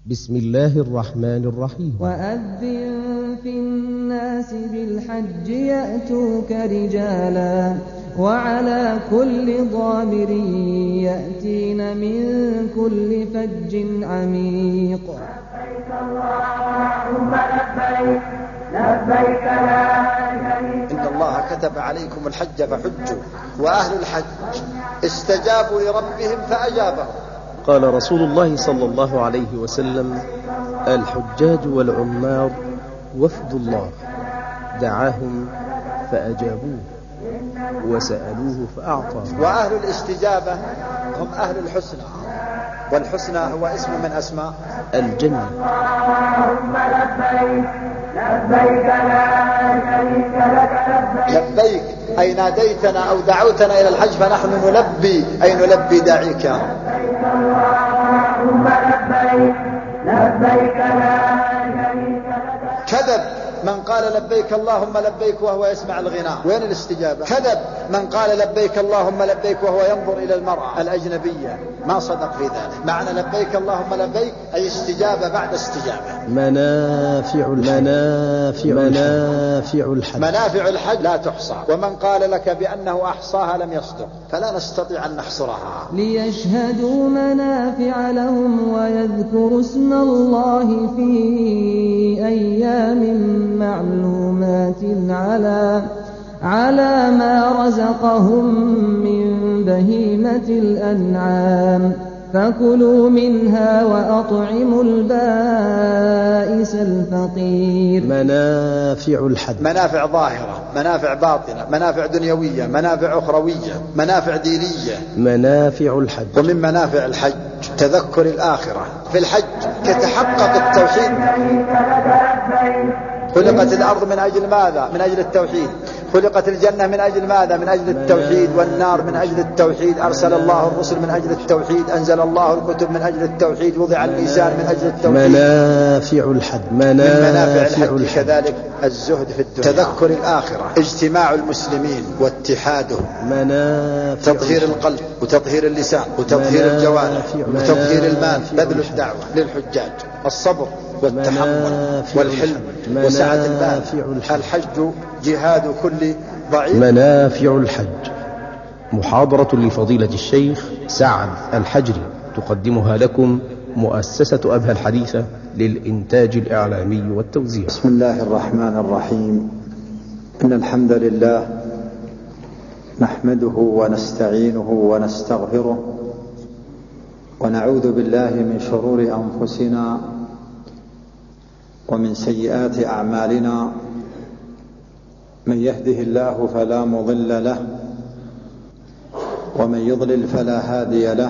بسم الله الرحمن الرحيم. وأذن في الناس بالحج يأتوك رجالا وعلى كل ضامر يأتين من كل فج عميق. لبيك اللهم لبيك لبيك لا شريك لك. إن الله كتب عليكم الحج فحجوا، وأهل الحج استجابوا لربهم فأجابهم. قال رسول الله صلى الله عليه وسلم: الحجاج والعمار وفد الله، دعاهم فأجابوه وسألوه فأعطاه. وأهل الاستجابة هم أهل الحسنى، والحسنى هو اسم من أسماء الجنة. اللهم لبيك لبيك لا شريك لك لبيك أي ناديتنا أو دعوتنا إلى الحج، فنحن نلبي أي نلبي داعيك. لبيك اللهم لبيك لبيك لا شريك لك. كذب من قال لبيك اللهم لبيك وهو يسمع الغناء. وين الاستجابة؟ كذب من قال لبيك اللهم لبيك وهو ينظر إلى المرأة الأجنبية، ما صدق في ذلك. معنى لبيك اللهم لبيك أي استجابة بعد استجابة. منافع الحج. منافع الحج لا تحصى، ومن قال لك بأنه أحصاها لم يصدق، فلا نستطيع أن نحصرها. ليشهدوا منافع لهم ويذكروا اسم الله في أيام معلومات على ما رزقهم من بهيمة الأنعام، فكلوا منها وأطعموا البائس الفقير. منافع الحج. منافع ظاهرة، منافع باطنة، منافع دنيوية، منافع أخروية، منافع دينية. منافع الحج. ومن منافع الحج تذكر الآخرة. في الحج يتحقق التوحيد. خلقت الأرض من أجل ماذا؟ من أجل التوحيد. خلقت الجنة من أجل ماذا؟ من أجل التوحيد. والنار من أجل التوحيد. أرسل الله الرسل من أجل التوحيد. أنزل الله الكتب من أجل التوحيد. وضع الميزان من أجل التوحيد. منافع الحج. من منافع الحج كذلك الزهد في الدنيا، تذكر الآخرة، اجتماع المسلمين واتحادهم، تطهير القلب وتطهير اللسان وتطهير الجوارح وتطهير المال، بذل الدعوة للحجاج، الصبر والتحمل والحلم وسعة البال. الحج جهاد كل ضعيف. منافع الحج محاضرة لفضيلة الشيخ سعد الحجري، تقدمها لكم مؤسسة أبهى الحديثة للإنتاج الإعلامي والتوزيع. بسم الله الرحمن الرحيم. إن الحمد لله نحمده ونستعينه ونستغفره، ونعوذ بالله من شرور أنفسنا ومن سيئات أعمالنا. من يهده الله فلا مضل له، ومن يضلل فلا هادي له.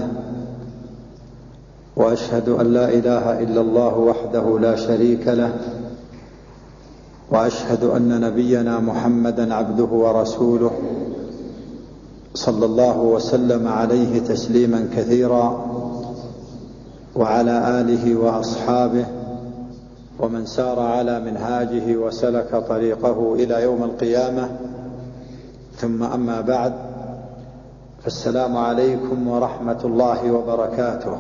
وأشهد أن لا إله إلا الله وحده لا شريك له، وأشهد أن نبينا محمدا عبده ورسوله، صلى الله وسلم عليه تسليما كثيرا، وعلى آله وأصحابه ومن سار على منهاجه وسلك طريقه إلى يوم القيامة. ثم أما بعد، فالسلام عليكم ورحمة الله وبركاته.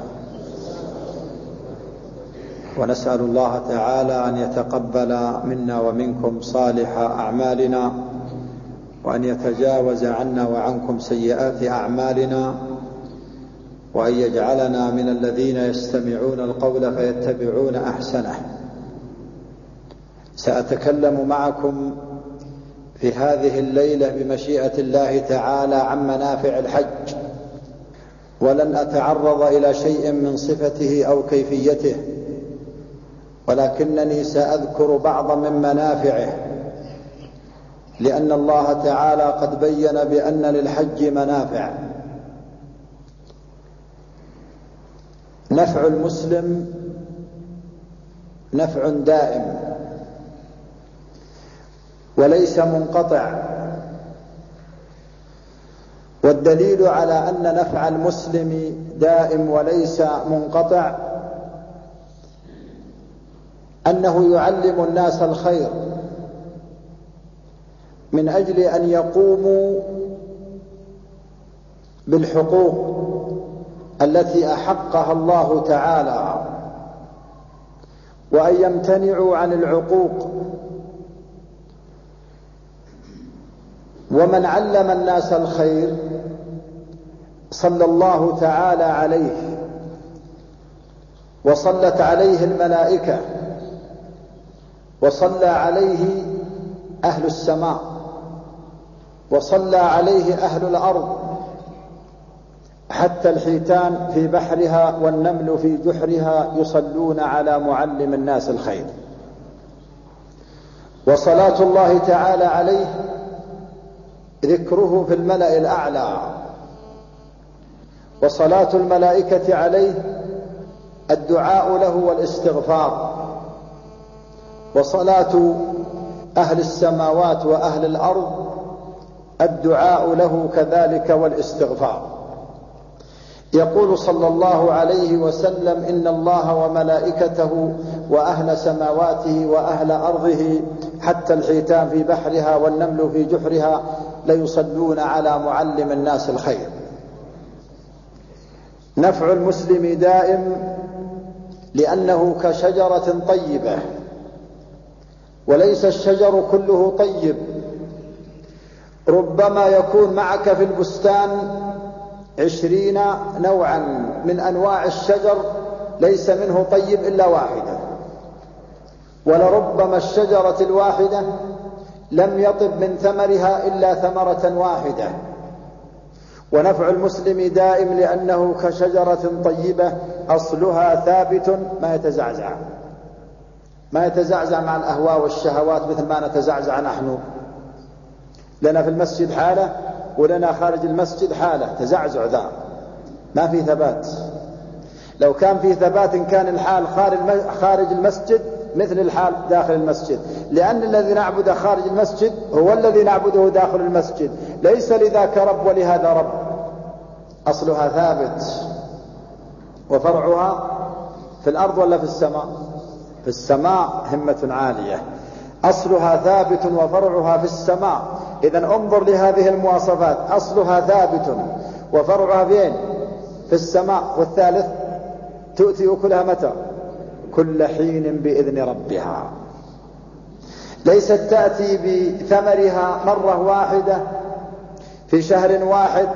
ونسأل الله تعالى أن يتقبل منا ومنكم صالح أعمالنا، وأن يتجاوز عنا وعنكم سيئات أعمالنا، وأن يجعلنا من الذين يستمعون القول فيتبعون أحسنه. سأتكلم معكم في هذه الليلة بمشيئة الله تعالى عن منافع الحج، ولن أتعرض إلى شيء من صفته أو كيفيته، ولكنني سأذكر بعضا من منافعه، لأن الله تعالى قد بين بأن للحج منافع. نفع المسلم نفع دائم وليس منقطع، والدليل على أن نفع المسلم دائم وليس منقطع أنه يعلم الناس الخير من أجل أن يقوموا بالحقوق التي أحقها الله تعالى وأن يمتنعوا عن العقوق. ومن علم الناس الخير صلى الله تعالى عليه وصلت عليه الملائكة وصلى عليه أهل السماء وصلى عليه أهل الأرض، حتى الحيتان في بحرها والنمل في جحرها يصلون على معلم الناس الخير. وصلاة الله تعالى عليه ذكره في الملأ الأعلى، وصلاة الملائكة عليه الدعاء له والاستغفار، وصلاة أهل السماوات وأهل الأرض الدعاء له كذلك والاستغفار. يقول صلى الله عليه وسلم: إن الله وملائكته وأهل سماواته وأهل أرضه حتى الحيتان في بحرها والنمل في جحرها ليصلون على معلم الناس الخير. نفع المسلم دائم، لأنه كشجرة طيبة، وليس الشجر كله طيب. ربما يكون معك في البستان 20 نوعا من أنواع الشجر ليس منه طيب إلا واحدة، ولربما الشجرة الواحدة لم يطب من ثمرها إلا ثمرة واحدة. ونفع المسلم دائم، لأنه كشجرة طيبة أصلها ثابت ما يتزعزع مع الأهواء والشهوات مثل ما نتزعزع نحن. لنا في المسجد حالة ولنا خارج المسجد حالة، تزعزع ذا ما في ثبات. لو كان في ثبات كان الحال خارج المسجد مثل الحال داخل المسجد، لأن الذي نعبده خارج المسجد هو الذي نعبده داخل المسجد، ليس لذاك رب ولهذا رب. أصلها ثابت. وفرعها في الأرض ولا في السماء؟ في السماء، همة عالية. أصلها ثابت وفرعها في السماء. إذن انظر لهذه المواصفات: أصلها ثابت وفرعها فين؟ في السماء. والثالث تؤتي أكلها متى؟ كل حين بإذن ربها. ليست تأتي بثمرها مرة واحدة في شهر واحد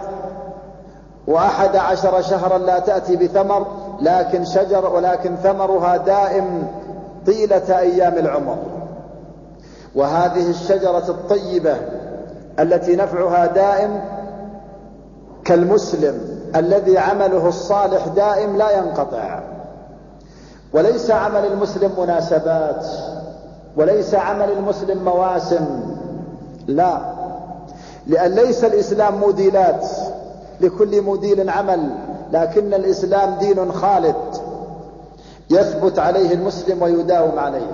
و11 شهرا لا تأتي بثمر، لكن شجر ولكن ثمرها دائم طيلة أيام العمر. وهذه الشجرة الطيبة التي نفعها دائم كالمسلم الذي عمله الصالح دائم لا ينقطع. وليس عمل المسلم مناسبات، وليس عمل المسلم مواسم، لا، لأن ليس الإسلام موديلات، لكل موديل عمل، لكن الإسلام دين خالد يثبت عليه المسلم ويداوم عليه.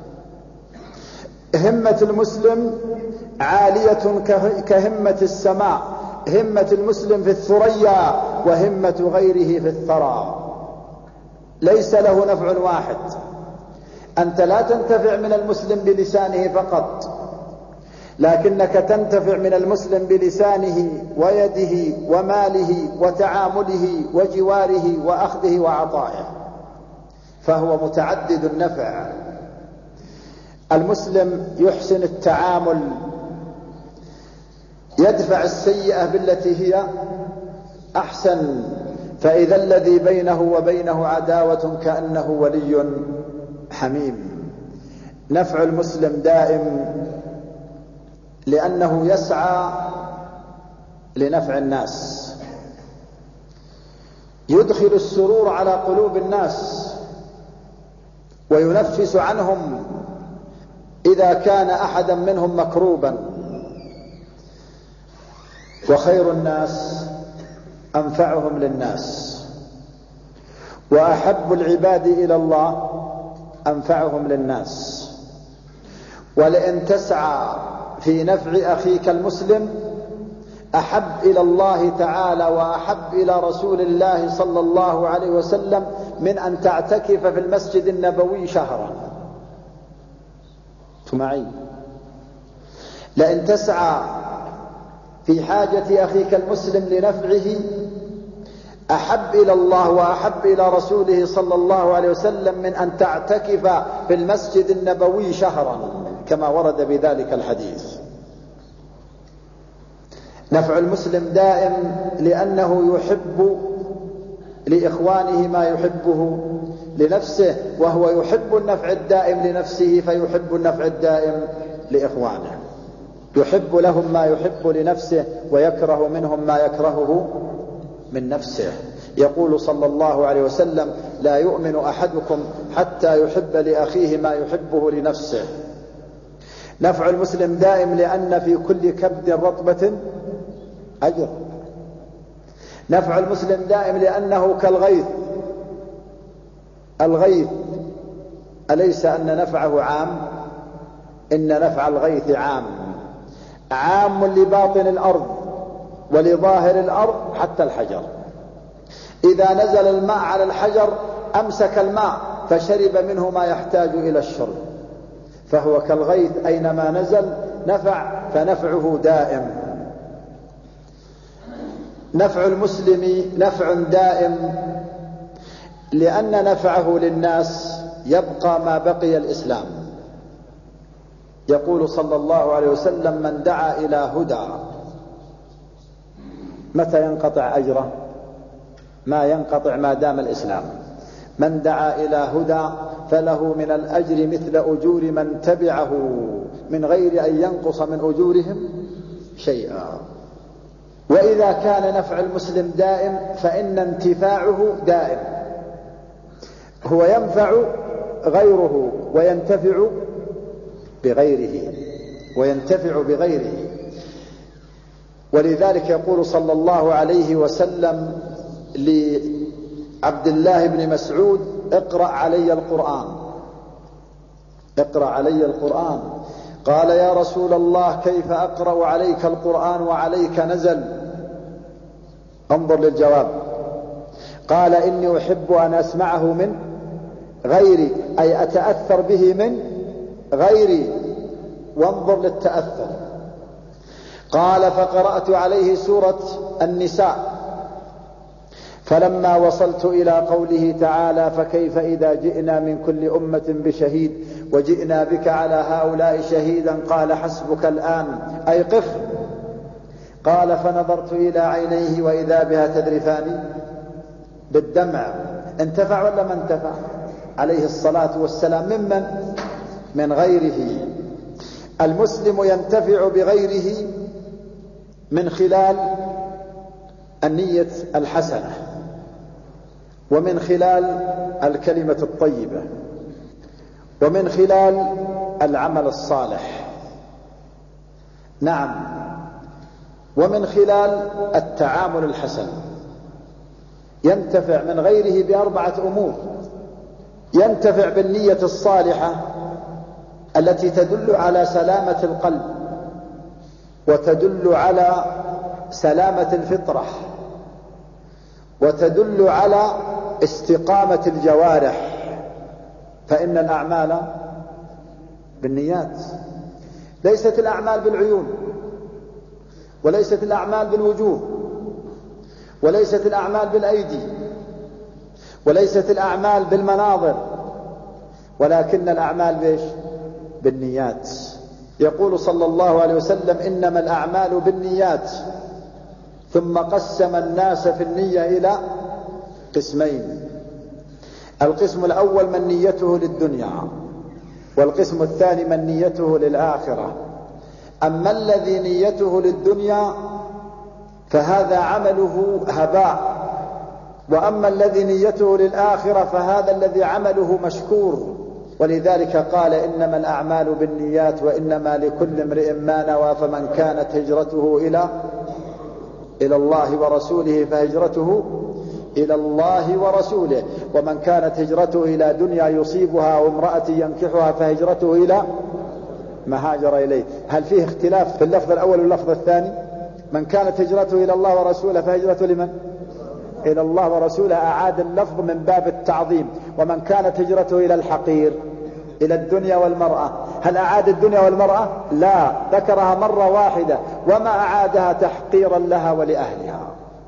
همة المسلم عالية كهمة السماء، همة المسلم في الثريا وهمة غيره في الثرى. ليس له نفع واحد. أنت لا تنتفع من المسلم بلسانه فقط، لكنك تنتفع من المسلم بلسانه ويده وماله وتعامله وجواره وأخذه وعطائه، فهو متعدد النفع. المسلم يحسن التعامل، يدفع السيئة بالتي هي أحسن، فإذا الذي بينه وبينه عداوة كأنه ولي حميم. نفع المسلم دائم، لأنه يسعى لنفع الناس، يدخل السرور على قلوب الناس وينفس عنهم إذا كان أحدا منهم مكروبا. وخير الناس أنفعهم للناس، وأحب العباد إلى الله أنفعهم للناس. ولئن تسعى في نفع أخيك المسلم أحب إلى الله تعالى وأحب إلى رسول الله صلى الله عليه وسلم من أن تعتكف في المسجد النبوي شهرا. معي؟ لئن تسعى في حاجة أخيك المسلم لنفعه أحب إلى الله وأحب إلى رسوله صلى الله عليه وسلم من أن تعتكف في المسجد النبوي شهرا كما ورد بذلك الحديث. نفع المسلم دائم لأنه يحب لإخوانه ما يحبه لنفسه، وهو يحب النفع الدائم لنفسه فيحب النفع الدائم لإخوانه، يحب لهم ما يحب لنفسه ويكره منهم ما يكرهه من نفسه. يقول صلى الله عليه وسلم: لا يؤمن أحدكم حتى يحب لأخيه ما يحبه لنفسه. نفع المسلم دائم لأن في كل كبد رطبة أجر. نفع المسلم دائم لأنه كالغيث. الغيث أليس أن نفعه عام؟ إن نفع الغيث عام لباطن الأرض ولظاهر الأرض حتى الحجر. إذا نزل الماء على الحجر أمسك الماء فشرب منه ما يحتاج إلى الشرب، فهو كالغيث أينما نزل نفع، فنفعه دائم. نفع المسلم نفع دائم لأن نفعه للناس يبقى ما بقي الإسلام. يقول صلى الله عليه وسلم: من دعا إلى هدى. متى ينقطع أجره؟ ما ينقطع ما دام الإسلام. من دعا إلى هدى فله من الأجر مثل أجور من تبعه من غير أن ينقص من أجورهم شيئا. وإذا كان نفع المسلم دائم فإن انتفاعه دائم، هو ينفع غيره وينتفع بغيره. ولذلك يقول صلى الله عليه وسلم لعبد الله بن مسعود: اقرأ علي القرآن. قال: يا رسول الله كيف أقرأ عليك القرآن وعليك نزل؟ انظر للجواب. قال: إني أحب أن أسمعه من غيري، أي أتأثر به من غيري. وانظر للتأثر. قال: فقرأت عليه سورة النساء، فلما وصلت إلى قوله تعالى: فكيف إذا جئنا من كل أمة بشهيد وجئنا بك على هؤلاء شهيدا، قال: حسبك الآن، أي قف. قال: فنظرت إلى عينيه وإذا بها تذرفان بالدمع. انتفع ولا ما انتفع؟ عليه الصلاة والسلام. من غيره. المسلم ينتفع بغيره من خلال النية الحسنة، ومن خلال الكلمة الطيبة، ومن خلال العمل الصالح، نعم، ومن خلال التعامل الحسن. ينتفع من غيره بأربعة أمور: ينتفع بالنية الصالحة التي تدل على سلامة القلب وتدل على سلامة الفطرة وتدل على استقامة الجوارح، فإن الأعمال بالنيات. ليست الأعمال بالعيون، وليست الأعمال بالوجوه، وليست الأعمال بالأيدي، وليست الأعمال بالمناظر، ولكن الأعمال بإيش؟ بالنيات. يقول صلى الله عليه وسلم: إنما الأعمال بالنيات. ثم قسم الناس في النية إلى قسمين: القسم الأول من نيته للدنيا، والقسم الثاني من نيته للآخرة. أما الذي نيته للدنيا فهذا عمله هباء، وأما الذي نيته للآخرة فهذا الذي عمله مشكور. ولذلك قال: إنما الأعمال بالنيات وإنما لكل امرئ ما نوى، فمن كانت هجرته إلى الله ورسوله فهجرته إلى الله ورسوله، ومن كانت هجرته إلى دنيا يصيبها أو امرأة ينكحها فهجرته إلى ما هاجر إليه. هل فيه اختلاف في اللفظ الأول واللفظ الثاني؟ من كانت هجرته إلى الله ورسوله فهجرته لمن؟ إلى الله ورسوله. أعاد اللفظ من باب التعظيم. ومن كانت هجرته إلى الحقير، إلى الدنيا والمرأة. هل أعاد الدنيا والمرأة؟ لا، ذكرها مرة واحدة وما أعادها تحقيرا لها ولأهلها.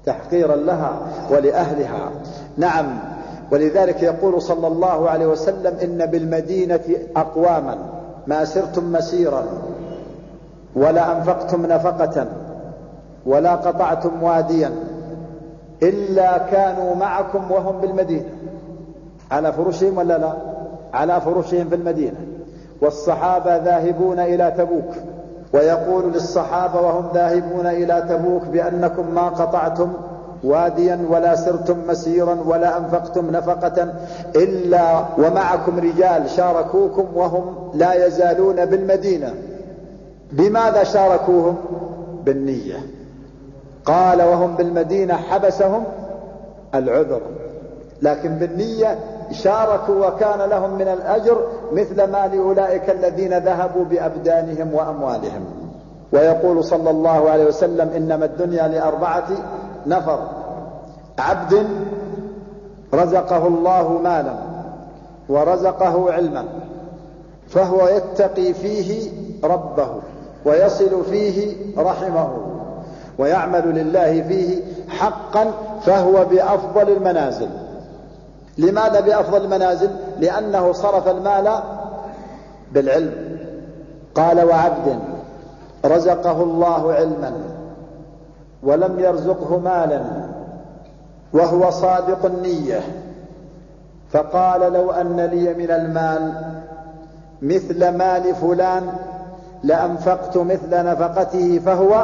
تحقيرا لها ولأهلها. نعم، ولذلك يقول صلى الله عليه وسلم: إن بالمدينة أقواما ما سرتم مسيرا ولا أنفقتم نفقة ولا قطعتم واديا إلا كانوا معكم وهم بالمدينة، على فرشهم ولا لا؟ على فرشهم في المدينة. والصحابة ذاهبون إلى تبوك، ويقول للصحابة وهم ذاهبون إلى تبوك بأنكم ما قطعتم واديا ولا سرتم مسيرا ولا أنفقتم نفقة إلا ومعكم رجال شاركوكم وهم لا يزالون بالمدينة. بماذا شاركوهم؟ بالنية. قال: وهم بالمدينة حبسهم العذر، لكن بالنية شاركوا وكان لهم من الأجر مثل ما لأولئك الذين ذهبوا بأبدانهم وأموالهم. ويقول صلى الله عليه وسلم: إنما الدنيا لأربعة نفر: عبد رزقه الله مالا ورزقه علما فهو يتقي فيه ربه ويصل فيه رحمه ويعمل لله فيه حقا فهو بأفضل المنازل. لماذا بأفضل المنازل؟ لأنه صرف المال بالعلم. قال: وعبد رزقه الله علما ولم يرزقه مالا وهو صادق النية فقال: لو أن لي من المال مثل مال فلان لأنفقت مثل نفقته فهو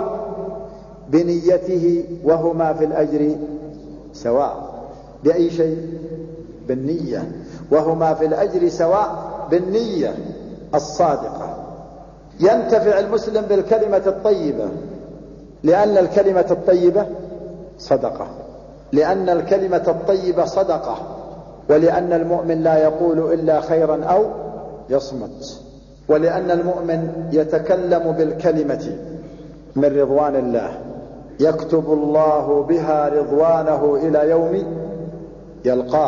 بنيته وهما في الأجر سواء. بأي شيء؟ بالنية. وهما في الأجر سواء بالنية الصادقة. ينتفع المسلم بالكلمة الطيبة، لأن الكلمة الطيبة صدقة، لأن الكلمة الطيبة صدقة، ولأن المؤمن لا يقول إلا خيرا أو يصمت، ولأن المؤمن يتكلم بالكلمة من رضوان الله يكتب الله بها رضوانه إلى يوم يلقاه،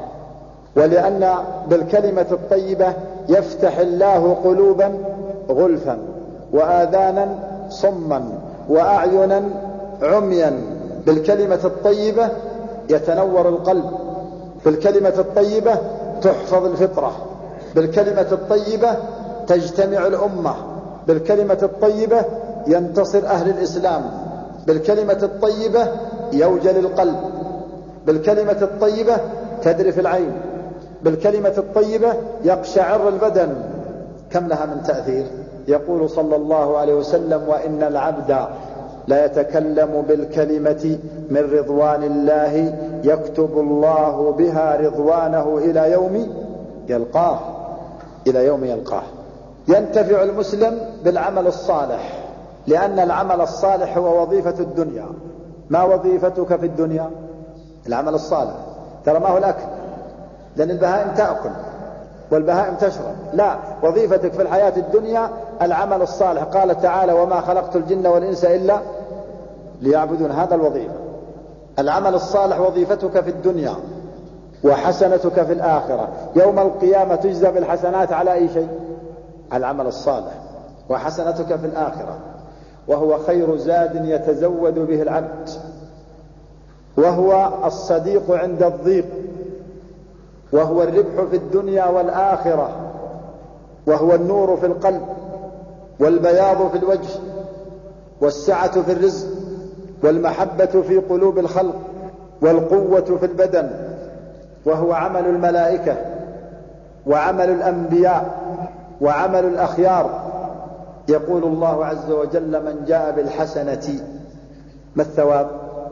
ولأن بالكلمة الطيبة يفتح الله قلوبا غلفا وآذانا صما وأعينا عميا. بالكلمة الطيبة يتنور القلب، بالكلمة الطيبة تحفظ الفطرة، بالكلمة الطيبة تجتمع الأمة، بالكلمة الطيبة ينتصر أهل الإسلام، بالكلمة الطيبة يوجل القلب، بالكلمة الطيبة تذرف العين، بالكلمة الطيبة يقشعر البدن. كم لها من تأثير؟ يقول صلى الله عليه وسلم: وإن العبد لا يتكلم بالكلمة من رضوان الله يكتب الله بها رضوانه إلى يوم يلقاه، إلى يوم يلقاه. ينتفع المسلم بالعمل الصالح، لأن العمل الصالح هو وظيفة الدنيا. ما وظيفتك في الدنيا؟ العمل الصالح. ترى ما هو الأكل، لأن البهائم تأكل والبهائم تشرب، لا، وظيفتك في الحياة الدنيا العمل الصالح. قال تعالى: وما خلقت الجن والإنس إلا ليعبدون. هذا الوظيفة. العمل الصالح وظيفتك في الدنيا وحسنتك في الآخرة. يوم القيامة تجزى بالحسنات على أي شيء؟ العمل الصالح. وحسنتك في الآخرة، وهو خير زاد يتزود به العبد، وهو الصديق عند الضيق، وهو الربح في الدنيا والآخرة، وهو النور في القلب والبياض في الوجه والسعة في الرزق والمحبة في قلوب الخلق والقوة في البدن، وهو عمل الملائكة وعمل الأنبياء وعمل الأخيار. يقول الله عز وجل: من جاء بالحسنة ما الثواب؟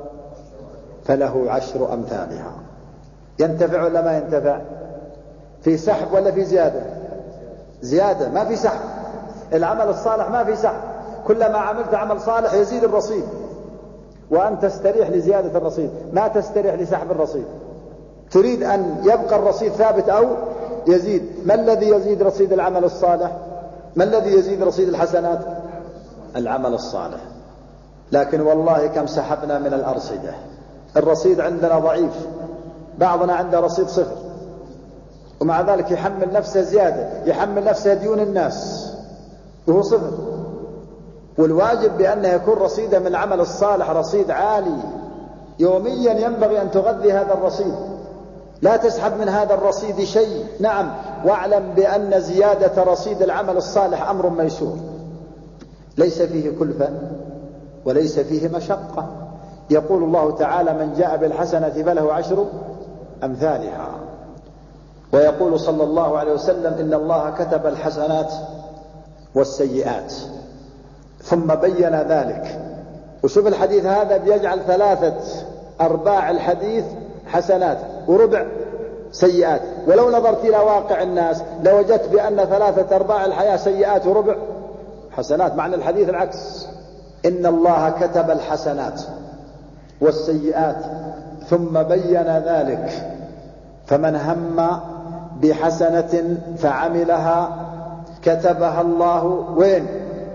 فله 10 أمثالها. ينتفع ولا ما ينتفع؟ في سحب ولا في زيادة؟ زيادة، ما في سحب. العمل الصالح ما في سحب، كلما عملت عمل صالح يزيد الرصيد، وأن تستريح لزيادة الرصيد، ما تستريح لسحب الرصيد. تريد أن يبقى الرصيد ثابت أو يزيد. ما الذي يزيد رصيد العمل الصالح؟ ما الذي يزيد رصيد الحسنات؟ العمل الصالح. لكن والله كم سحبنا من الأرصدة، الرصيد عندنا ضعيف، بعضنا عنده رصيد 0، ومع ذلك يحمل نفسه زيادة، يحمل نفسه ديون الناس وهو 0. والواجب بأنه يكون رصيده من العمل الصالح رصيد عالي، يوميا ينبغي أن تغذي هذا الرصيد، لا تسحب من هذا الرصيد شيء. نعم، واعلم بأن زيادة رصيد العمل الصالح أمر ميسور، ليس فيه كلفة وليس فيه مشقة. يقول الله تعالى: من جاء بالحسنة فله 10 أمثالها. ويقول صلى الله عليه وسلم: إن الله كتب الحسنات والسيئات، ثم بين ذلك. وشوف الحديث هذا بيجعل 3/4 الحديث حسنات وربع سيئات. ولو نظرت إلى واقع الناس لوجدت بأن 3/4 الحياة سيئات وربع حسنات، معنى الحديث العكس. إن الله كتب الحسنات والسيئات ثم بين ذلك، فمن هم بحسنة فعملها كتبها الله وين؟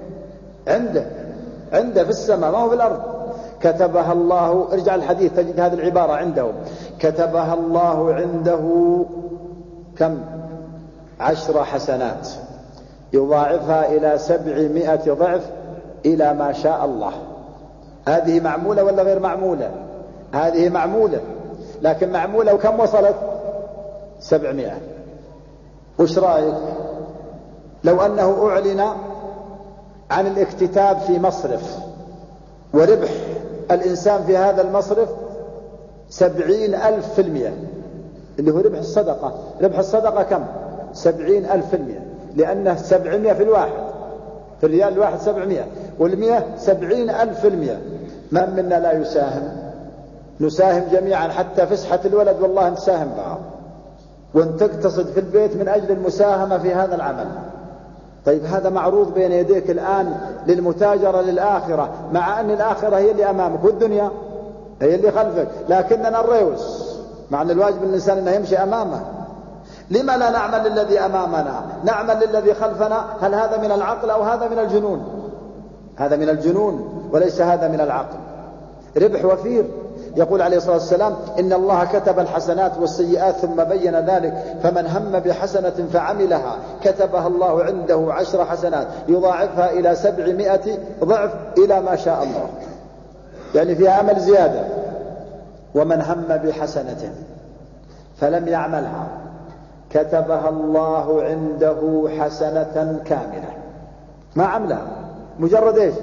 عنده في السماء، ما هو في الأرض. كتبها الله، ارجع الحديث تجد هذه العبارة عنده: كتبها الله عنده كم؟ 10 حسنات يضاعفها إلى 700 ضعف إلى ما شاء الله. هذه معمولة ولا غير معمولة؟ هذه معمولة، لكن معمولة وكم وصلت؟ 700. وش رأيك لو أنه أعلن عن الاكتتاب في مصرف وربح الإنسان في هذا المصرف 70,000%، اللي هو ربح الصدقة. ربح الصدقة كم؟ 70,000%، لأنه 700 في الواحد، في الريال الواحد 700 والمئة 70,000%. من منا لا يساهم؟ نساهم جميعا، حتى فسحة الولد والله نساهم بعض، وان تقتصد في البيت من أجل المساهمة في هذا العمل. طيب هذا معروض بين يديك الآن للمتاجرة للآخرة، مع أن الآخرة هي اللي أمامك والدنيا هي اللي خلفك، لكننا نريوس، مع أن الواجب الإنسان أنه يمشي أمامه. لما لا نعمل للذي أمامنا، نعمل للذي خلفنا؟ هل هذا من العقل أو هذا من الجنون؟ هذا من الجنون وليس هذا من العقل. ربح وفير. يقول عليه الصلاة والسلام: إن الله كتب الحسنات والسيئات ثم بين ذلك، فمن هم بحسنة فعملها كتبها الله عنده 10 حسنات يضاعفها إلى 700 ضعف إلى ما شاء الله، يعني فيها أمل زيادة. ومن هم بحسنة فلم يعملها كتبها الله عنده حسنة كاملة. ما عملها، مجرد إيش؟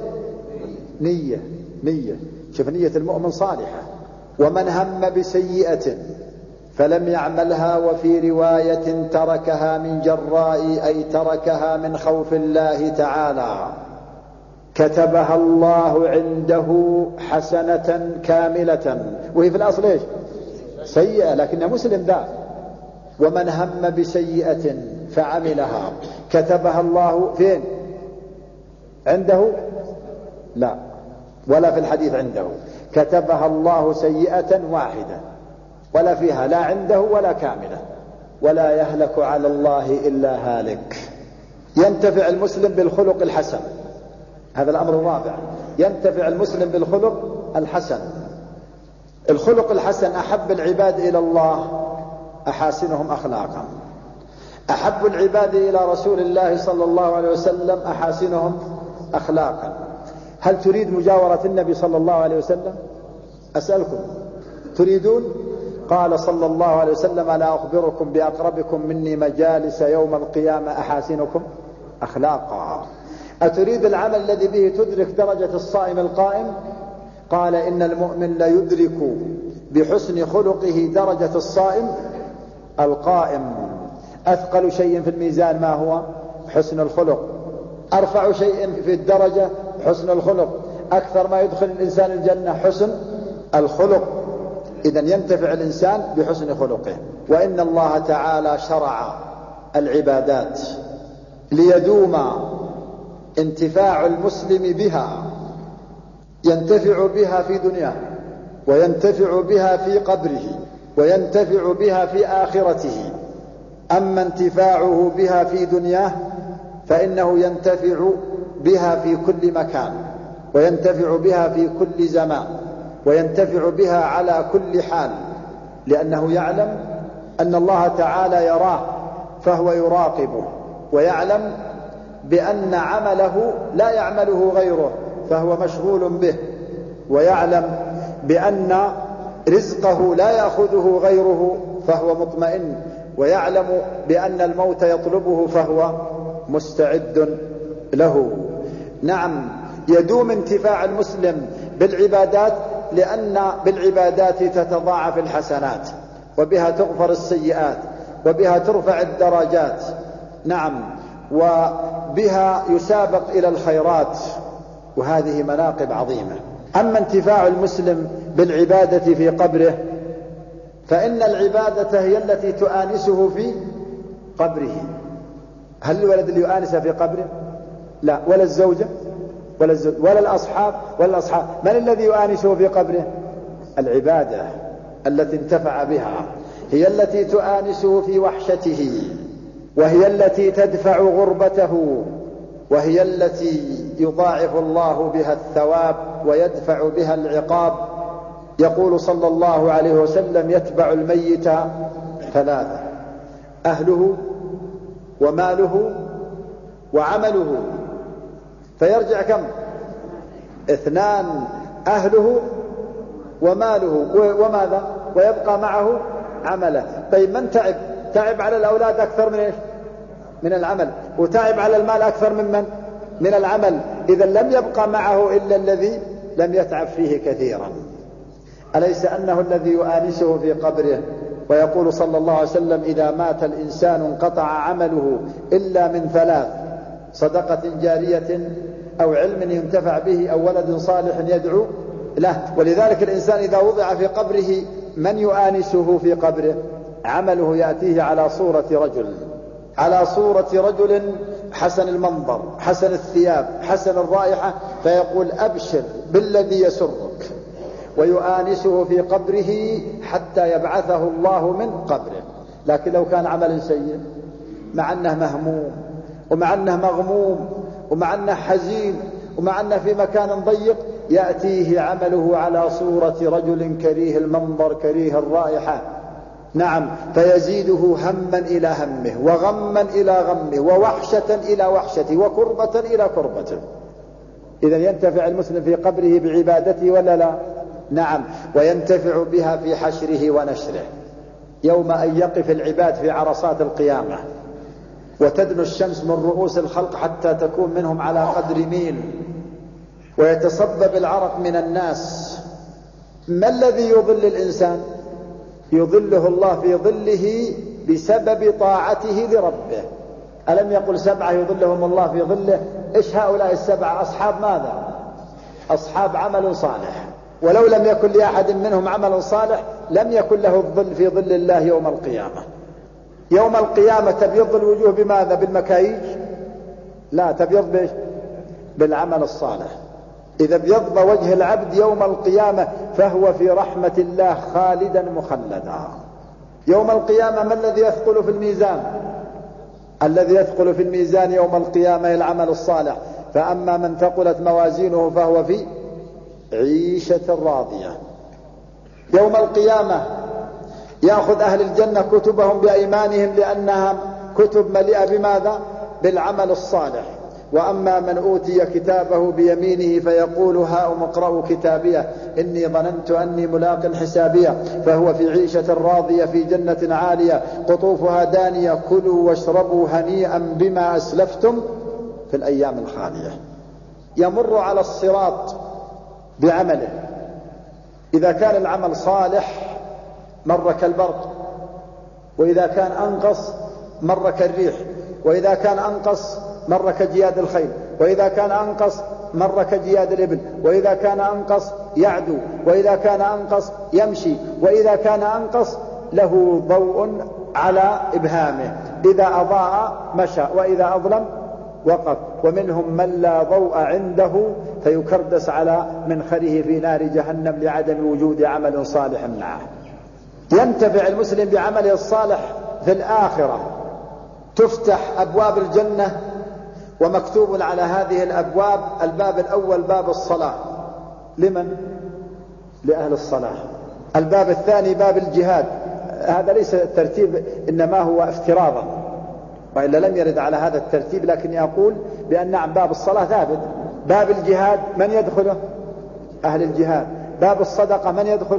نية. شوف نية المؤمن صالحة. ومن هم بسيئة فلم يعملها، وفي رواية تركها من جراء، أي تركها من خوف الله تعالى، كتبها الله عنده حسنة كاملة. وهي في الأصل إيش؟ سيئة، لكن مسلم ذا. ومن هم بسيئة فعملها كتبها الله فين؟ عنده؟ لا، ولا في الحديث عنده. كتبها الله سيئة واحدة، ولا فيها لا عنده ولا كاملة. ولا يهلك على الله إلا هالك. ينتفع المسلم بالخلق الحسن، هذا الأمر الرابع. ينتفع المسلم بالخلق الحسن. الخلق الحسن: أحب العباد إلى الله أحاسنهم أخلاقا، أحب العباد إلى رسول الله صلى الله عليه وسلم أحاسنهم أخلاقا. هل تريد مجاورة النبي صلى الله عليه وسلم؟ أسألكم، تريدون؟ قال صلى الله عليه وسلم: ألا أخبركم بأقربكم مني مجالس يوم القيامة أحاسنكم أخلاقا. أتريد العمل الذي به تدرك درجة الصائم القائم؟ قال: إن المؤمن ليدرك بحسن خلقه درجة الصائم القائم. أثقل شيء في الميزان ما هو؟ حسن الخلق. أرفع شيء في الدرجة حسن الخلق. أكثر ما يدخل الإنسان الجنة حسن الخلق. إذن ينتفع الإنسان بحسن خلقه. وإن الله تعالى شرع العبادات ليدوم انتفاع المسلم بها، ينتفع بها في دنياه، وينتفع بها في قبره، وينتفع بها في آخرته. أما انتفاعه بها في دنياه فإنه ينتفع بها في كل مكان، وينتفع بها في كل زمان، وينتفع بها على كل حال، لأنه يعلم أن الله تعالى يراه فهو يراقبه، ويعلم بأن عمله لا يعمله غيره فهو مشغول به، ويعلم بأن رزقه لا يأخذه غيره فهو مطمئن، ويعلم بأن الموت يطلبه فهو مستعد له. نعم، يدوم انتفاع المسلم بالعبادات، لأن بالعبادات تتضاعف الحسنات، وبها تغفر السيئات، وبها ترفع الدرجات. نعم، وبها يسابق إلى الخيرات، وهذه مناقب عظيمة. أما انتفاع المسلم بالعبادة في قبره، فإن العبادة هي التي تؤانسه في قبره. هل الولد اللي يؤانسه في قبره؟ لا. ولا الزوجة ولا الأصحاب من الذي يؤانسه في قبره؟ العبادة التي انتفع بها هي التي تؤانسه في وحشته، وهي التي تدفع غربته، وهي التي يضاعف الله بها الثواب ويدفع بها العقاب. يقول صلى الله عليه وسلم: يتبع الميت ثلاثة: أهله وماله وعمله. فيرجع كم؟ 2: أهله وماله وماذا؟ ويبقى معه عمله. طيب، من تعب على الأولاد أكثر من إيش؟ من العمل. وتعب على المال أكثر من العمل. إذا لم يبقى معه إلا الذي لم يتعب فيه كثيرا. أليس أنه الذي يؤانسه في قبره؟ ويقول صلى الله عليه وسلم: إذا مات الإنسان انقطع عمله إلا من 3: صدقة جارية، أو علم ينتفع به، أو ولد صالح يدعو له. ولذلك الإنسان إذا وضع في قبره من يؤانسه في قبره؟ عمله يأتيه على صورة رجل حسن المنظر، حسن الثياب، حسن الرائحة، فيقول: أبشر بالذي يسرك، ويؤانسه في قبره حتى يبعثه الله من قبره. لكن لو كان عمل سيء، مع أنه مهموم، ومع أنه مغموم، ومع أنه حزين، ومع أنه في مكان ضيق، يأتيه عمله على صورة رجل كريه المنظر، كريه الرائحة. نعم، فيزيده هما إلى همه، وغما إلى غمه، ووحشة إلى وحشته، وكربة إلى كربته. إذن ينتفع المسلم في قبره بعبادته ولا لا؟ نعم، وينتفع بها في حشره ونشره، يوم أن يقف العباد في عرصات القيامة، وتدنو الشمس من رؤوس الخلق حتى تكون منهم على قدر ميل، ويتصبب العرق من الناس. ما الذي يظل الإنسان؟ يظله الله في ظله بسبب طاعته لربه. ألم يقل 7 يظلهم الله في ظله؟ إيش هؤلاء 7؟ أصحاب ماذا؟ أصحاب عمل صالح. ولو لم يكن لأحد منهم عمل صالح لم يكن له الظل في ظل الله يوم القيامة. يوم القيامة تبيض الوجوه بماذا؟ بالمكاييج؟ لا، تبيض بالعمل الصالح. إذا ابيض وجه العبد يوم القيامة فهو في رحمة الله خالدا مخلدا. يوم القيامة ما الذي يثقل في الميزان؟ الذي يثقل في الميزان يوم القيامة العمل الصالح. فأما من ثقلت موازينه فهو في عيشة راضية. يوم القيامة يأخذ أهل الجنة كتبهم بأيمانهم، لأنها كتب مليئة بماذا؟ بالعمل الصالح. وأما من أوتي كتابه بيمينه فيقول: هاؤم اقرءوا كتابيه إني ظننت أني ملاق حسابيه، فهو في عيشة راضية في جنة عالية قطوفها دانية، كلوا واشربوا هنيئا بما أسلفتم في الأيام الخالية. يمر على الصراط بعمله، إذا كان العمل صالح مر كالبرق، وإذا كان أنقص مر كالريح، وإذا كان أنقص مر كجياد الخيل، وإذا كان أنقص مر كجياد الإبل، وإذا كان أنقص يعدو، وإذا كان أنقص يمشي، وإذا كان أنقص له ضوء على إبهامه، إذا أضاء مشى، وإذا أظلم وقف. ومنهم من لا ضوء عنده فيكردس على منخره في نار جهنم لعدم وجود عمل صالح معه. ينتفع المسلم بعمله الصالح في الآخرة. تفتح أبواب الجنة، ومكتوب على هذه الأبواب: الباب الأول باب الصلاة. لمن؟ لأهل الصلاة. الباب الثاني باب الجهاد. هذا ليس الترتيب، إنما هو افتراضا، وإلا لم يرد على هذا الترتيب، لكن أقول بأن نعم باب الصلاة ثابت. باب الجهاد من يدخله؟ أهل الجهاد. باب الصدقة من يدخله؟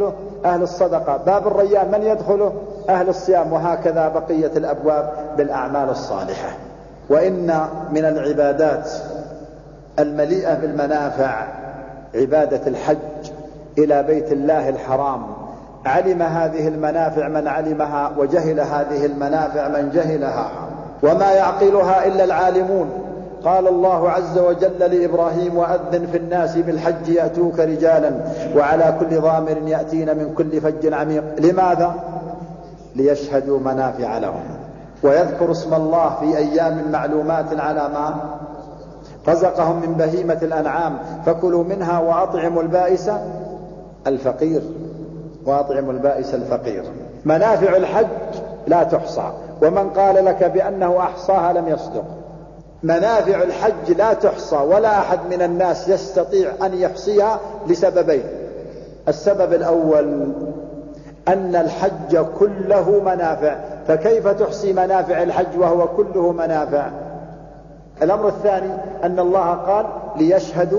أهل الصدقة. باب الريان من يدخله؟ أهل الصيام. وهكذا بقية الأبواب بالأعمال الصالحة. وإن من العبادات المليئة بالمنافع عبادة الحج إلى بيت الله الحرام. علم هذه المنافع من علمها، وجهل هذه المنافع من جهلها، وما يعقلها إلا العالمون. قال الله عز وجل لإبراهيم: وأذن في الناس بالحج يأتوك رجالا وعلى كل ضامر يأتين من كل فج عميق. لماذا؟ ليشهدوا منافع لهم ويذكروا اسم الله في أيام معلومات على ما رزقهم من بهيمة الأنعام، فكلوا منها وأطعموا البائس الفقير. وأطعموا البائس الفقير. منافع الحج لا تحصى، ومن قال لك بأنه أحصاها لم يصدق. منافع الحج لا تحصى، ولا أحد من الناس يستطيع أن يحصيها لسببين. السبب الأول أن الحج كله منافع، فكيف تحصي منافع الحج وهو كله منافع؟ الأمر الثاني أن الله قال ليشهدوا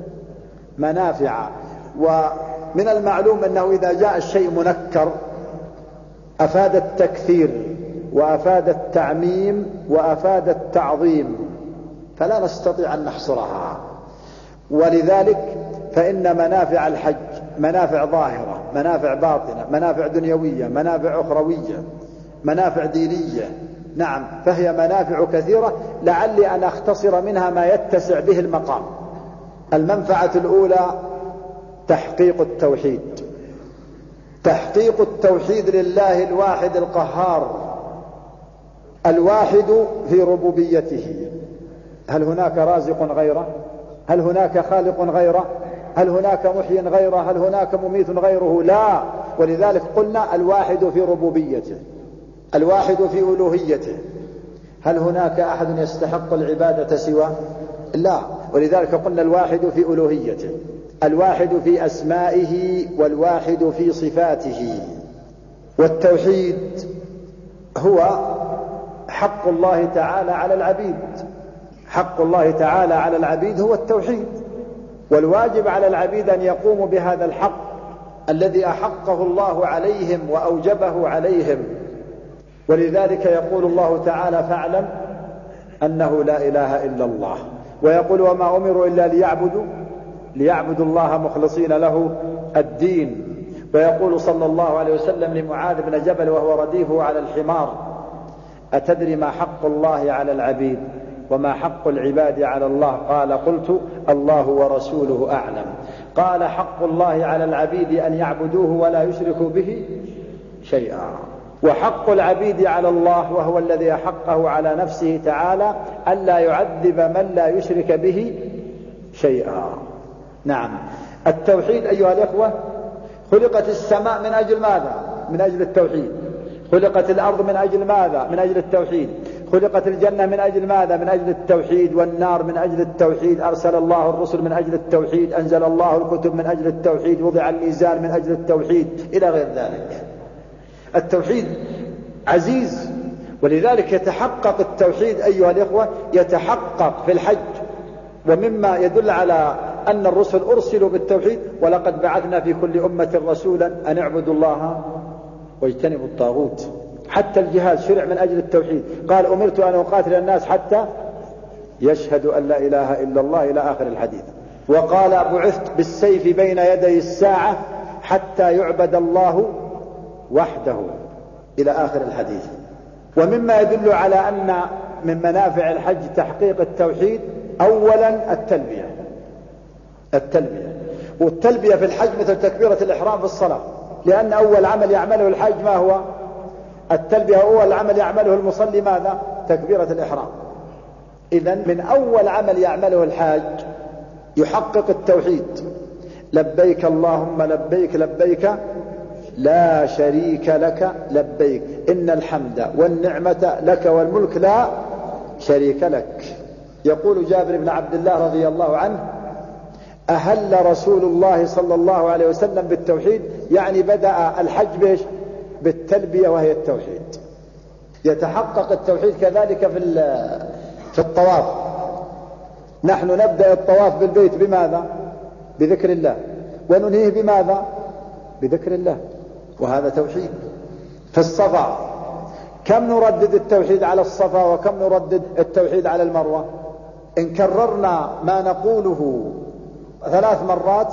منافع، ومن المعلوم أنه إذا جاء الشيء منكر أفاد التكثير وأفاد التعميم وأفاد التعظيم، فلا نستطيع أن نحصرها. ولذلك فإن منافع الحج منافع ظاهرة، منافع باطنة، منافع دنيوية، منافع أخروية، منافع دينية. نعم، فهي منافع كثيرة، لعلي أن أختصر منها ما يتسع به المقام. المنفعة الأولى تحقيق التوحيد. تحقيق التوحيد لله الواحد القهار، الواحد في ربوبيته. هل هناك رازق غيره؟ هل هناك خالق غيره؟ هل هناك محيي غيره؟ هل هناك مميت غيره؟ لا. ولذلك قلنا الواحد في ربوبيته، الواحد في ألوهيته. هل هناك أحد يستحق العبادة سواه؟ لا. ولذلك قلنا الواحد في ألوهيته، الواحد في أسمائه، والواحد في صفاته. والتوحيد هو حق الله تعالى على العبيد. حق الله تعالى على العبيد هو التوحيد، والواجب على العبيد أن يقوموا بهذا الحق الذي أحقه الله عليهم وأوجبه عليهم. ولذلك يقول الله تعالى: فاعلم أنه لا إله إلا الله. ويقول: وما أمروا إلا ليعبدوا الله مخلصين له الدين. ويقول صلى الله عليه وسلم لمعاذ بن جبل وهو رديفه على الحمار: أتدري ما حق الله على العبيد وما حق العباد على الله؟ قال: قلت: الله ورسوله أعلم. قال: حق الله على العبيد أن يعبدوه ولا يشركوا به شيئا، وحق العبيد على الله وهو الذي حقه على نفسه تعالى ألا يعذب من لا يشرك به شيئا. نعم، التوحيد أيها الإخوة، خلقت السماء من أجل ماذا؟ من أجل التوحيد. خلقت الأرض من أجل ماذا؟ من أجل التوحيد. خلقت الجنة من أجل ماذا؟ من أجل التوحيد. والنار من أجل التوحيد. أرسل الله الرسل من أجل التوحيد. أنزل الله الكتب من أجل التوحيد. وضع الميزان من أجل التوحيد، إلى غير ذلك. التوحيد عزيز، ولذلك يتحقق التوحيد أيها الإخوة، يتحقق في الحج. ومما يدل على أن الرسل أرسلوا بالتوحيد: ولقد بعثنا في كل أمة رسولا أن اعبدوا الله واجتنبوا الطاغوت. حتى الجهاد شرع من أجل التوحيد. قال: أمرت أن أقاتل الناس حتى يشهدوا أن لا إله إلا الله، إلى آخر الحديث. وقال: بعثت بالسيف بين يدي الساعة حتى يعبد الله وحده، إلى آخر الحديث. ومما يدل على أن من منافع الحج تحقيق التوحيد: أولا التلبية. والتلبية في الحج مثل تكبيرة الإحرام في الصلاة، لأن أول عمل يعمله الحج ما هو؟ التلبية. أول عمل يعمله المصلي ماذا؟ تكبيرة الإحرام. إذن من أول عمل يعمله الحاج يحقق التوحيد: لبيك اللهم لبيك، لبيك لا شريك لك لبيك، إن الحمد والنعمة لك والملك لا شريك لك. يقول جابر بن عبد الله رضي الله عنه: أهل رسول الله صلى الله عليه وسلم بالتوحيد، يعني بدأ الحج بإيش؟ بالتلبية، وهي التوحيد. يتحقق التوحيد كذلك في الطواف. نحن نبدأ الطواف بالبيت بماذا؟ بذكر الله. وننهيه بماذا؟ بذكر الله، وهذا توحيد. في الصفا كم نردد التوحيد على الصفا وكم نردد التوحيد على المروة؟ إن كررنا ما نقوله 3 مرات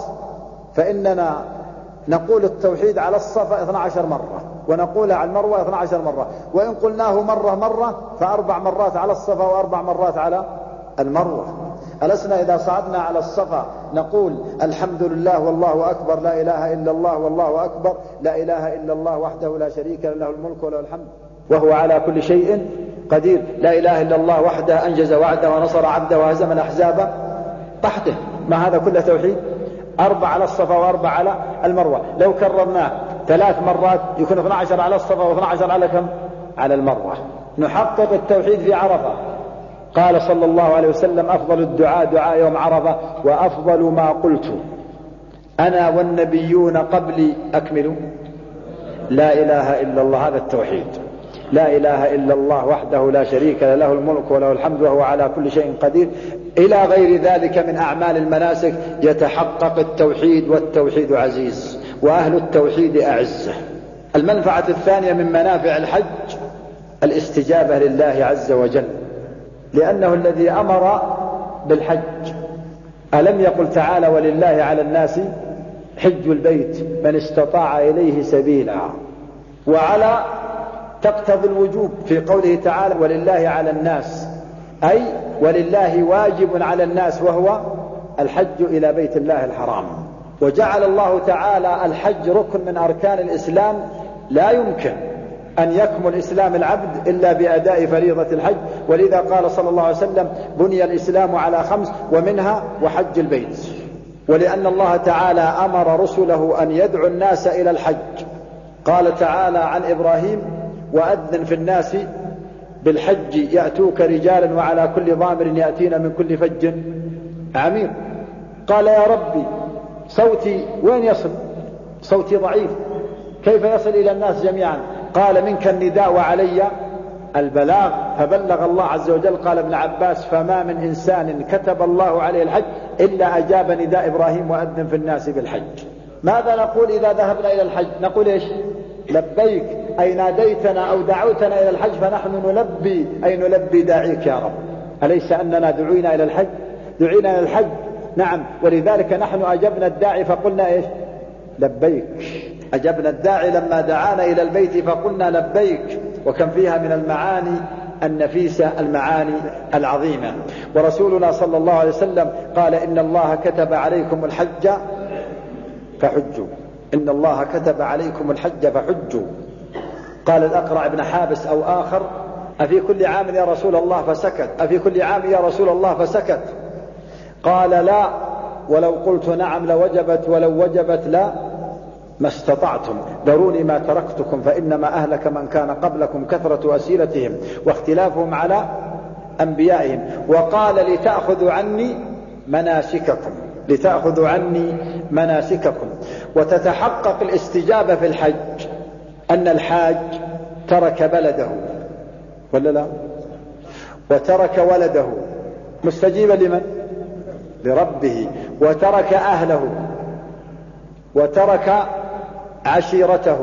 فإننا نقول التوحيد على الصفا 12 مرة ونقولها على المروة 12 مرة، وإن قلناه مرة ف4 مرات على الصفا و4 مرات على المروة. ألسنا إذا صعدنا على الصفا نقول الحمد لله والله أكبر، لا إله إلا الله والله أكبر، لا إله إلا الله وحده لا شريك له الملك وله الحمد وهو على كل شيء قدير، لا إله إلا الله وحده أنجز وعده ونصر عبده وهزم الأحزاب تحته. ما هذا كله توحيد؟ 4 على الصفا و4 على المروة. لو كررناه 3 مرات يكون 12 على الصفا و12 على كم؟ على المروة. نحقق التوحيد في عرفة. قال صلى الله عليه وسلم أفضل الدعاء دعاء يوم عرفة، وأفضل ما قلت أنا والنبيون قبلي أكملوا لا إله إلا الله. هذا التوحيد، لا إله إلا الله وحده لا شريك له الملك وله الحمد وهو على كل شيء قدير، إلى غير ذلك من أعمال المناسك يتحقق التوحيد، والتوحيد عزيز وأهل التوحيد أعزة. المنفعة الثانية من منافع الحج الاستجابة لله عز وجل، لأنه الذي أمر بالحج. ألم يقل تعالى ولله على الناس حج البيت من استطاع إليه سبيلا، وعلى تقتضي الوجوب في قوله تعالى ولله على الناس، أي ولله واجب على الناس وهو الحج إلى بيت الله الحرام. وجعل الله تعالى الحج ركن من أركان الإسلام، لا يمكن أن يكمل إسلام العبد إلا بأداء فريضة الحج، ولذا قال صلى الله عليه وسلم بني الإسلام على 5 ومنها وحج البيت. ولأن الله تعالى أمر رسله أن يدعو الناس إلى الحج، قال تعالى عن إبراهيم وأذن في الناس بالحج يأتوك رجالا وعلى كل ضامر يأتين من كل فج عميق. قال يا ربي صوتي وين يصل؟ صوتي ضعيف، كيف يصل إلى الناس جميعا؟ قال منك النداء وعلي البلاغ، فبلغ الله عز وجل. قال ابن عباس فما من إنسان كتب الله عليه الحج إلا أجاب نداء إبراهيم وأذن في الناس بالحج. ماذا نقول إذا ذهبنا إلى الحج؟ نقول إيش؟ لبيك، أي ناديتنا أو دعوتنا إلى الحج فنحن نلبي، أي نلبي داعيك يا رب. أليس أننا دعينا إلى الحج؟ دعينا إلى الحج، نعم. ولذلك نحن أجبنا الداعي فقلنا إيش؟ لبيك. أجبنا الداعي لما دعانا إلى البيت فقلنا لبيك. وكم فيها من المعاني النفيسة، المعاني العظيمة. ورسولنا صلى الله عليه وسلم قال إن الله كتب عليكم الحج فحجوا، إن الله كتب عليكم الحج فحجوا. قال الأقرع بن حابس أو آخر أفي كل عام يا رسول الله؟ فسكت. أفي كل عام يا رسول الله؟ فسكت. قال لا، ولو قلت نعم لوجبت، ولو وجبت لا ما استطعتم، ذروني ما تركتكم فإنما أهلك من كان قبلكم كثرة أسئلتهم واختلافهم على أنبيائهم. وقال لتأخذوا عني مناسككم، لتأخذوا عني مناسككم. وتتحقق الاستجابة في الحج أن الحاج ترك بلده ولا لا؟ وترك ولده مستجيبا لمن؟ لربه. وترك أهله، وترك عشيرته،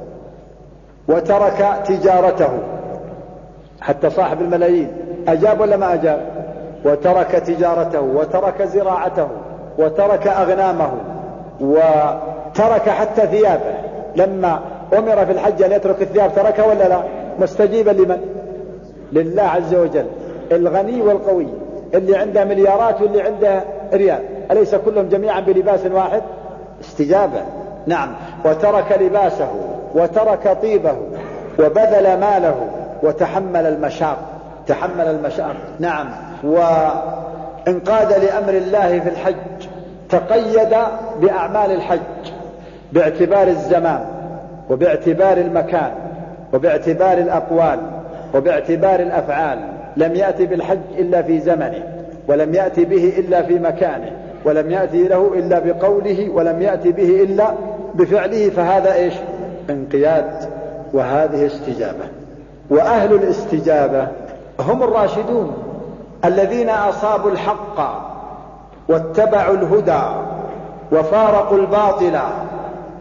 وترك تجارته. حتى صاحب الملايين أجاب ولا ما أجاب؟ وترك تجارته، وترك زراعته، وترك أغنامه، وترك حتى ثيابه. لما أمر في الحج أن يترك الثياب تركه ولا لا؟ مستجيبا لمن؟ لله عز وجل، الغني والقوي، اللي عنده مليارات واللي عنده ريال، أليس كلهم جميعا بلباس واحد؟ استجابة، نعم. وترك لباسه، وترك طيبه، وبذل ماله، وتحمل المشاق، تحمل المشاق، نعم. وانقاد لأمر الله في الحج، تقيد بأعمال الحج باعتبار الزمان، وباعتبار المكان، وباعتبار الأقوال، وباعتبار الأفعال. لم يأتي بالحج إلا في زمنه، ولم يأتي به إلا في مكانه، ولم يأتي له إلا بقوله، ولم يأتي به إلا بفعله. فهذا إيش؟ انقياد، وهذه استجابة. وأهل الاستجابة هم الراشدون الذين أصابوا الحق واتبعوا الهدى وفارقوا الباطل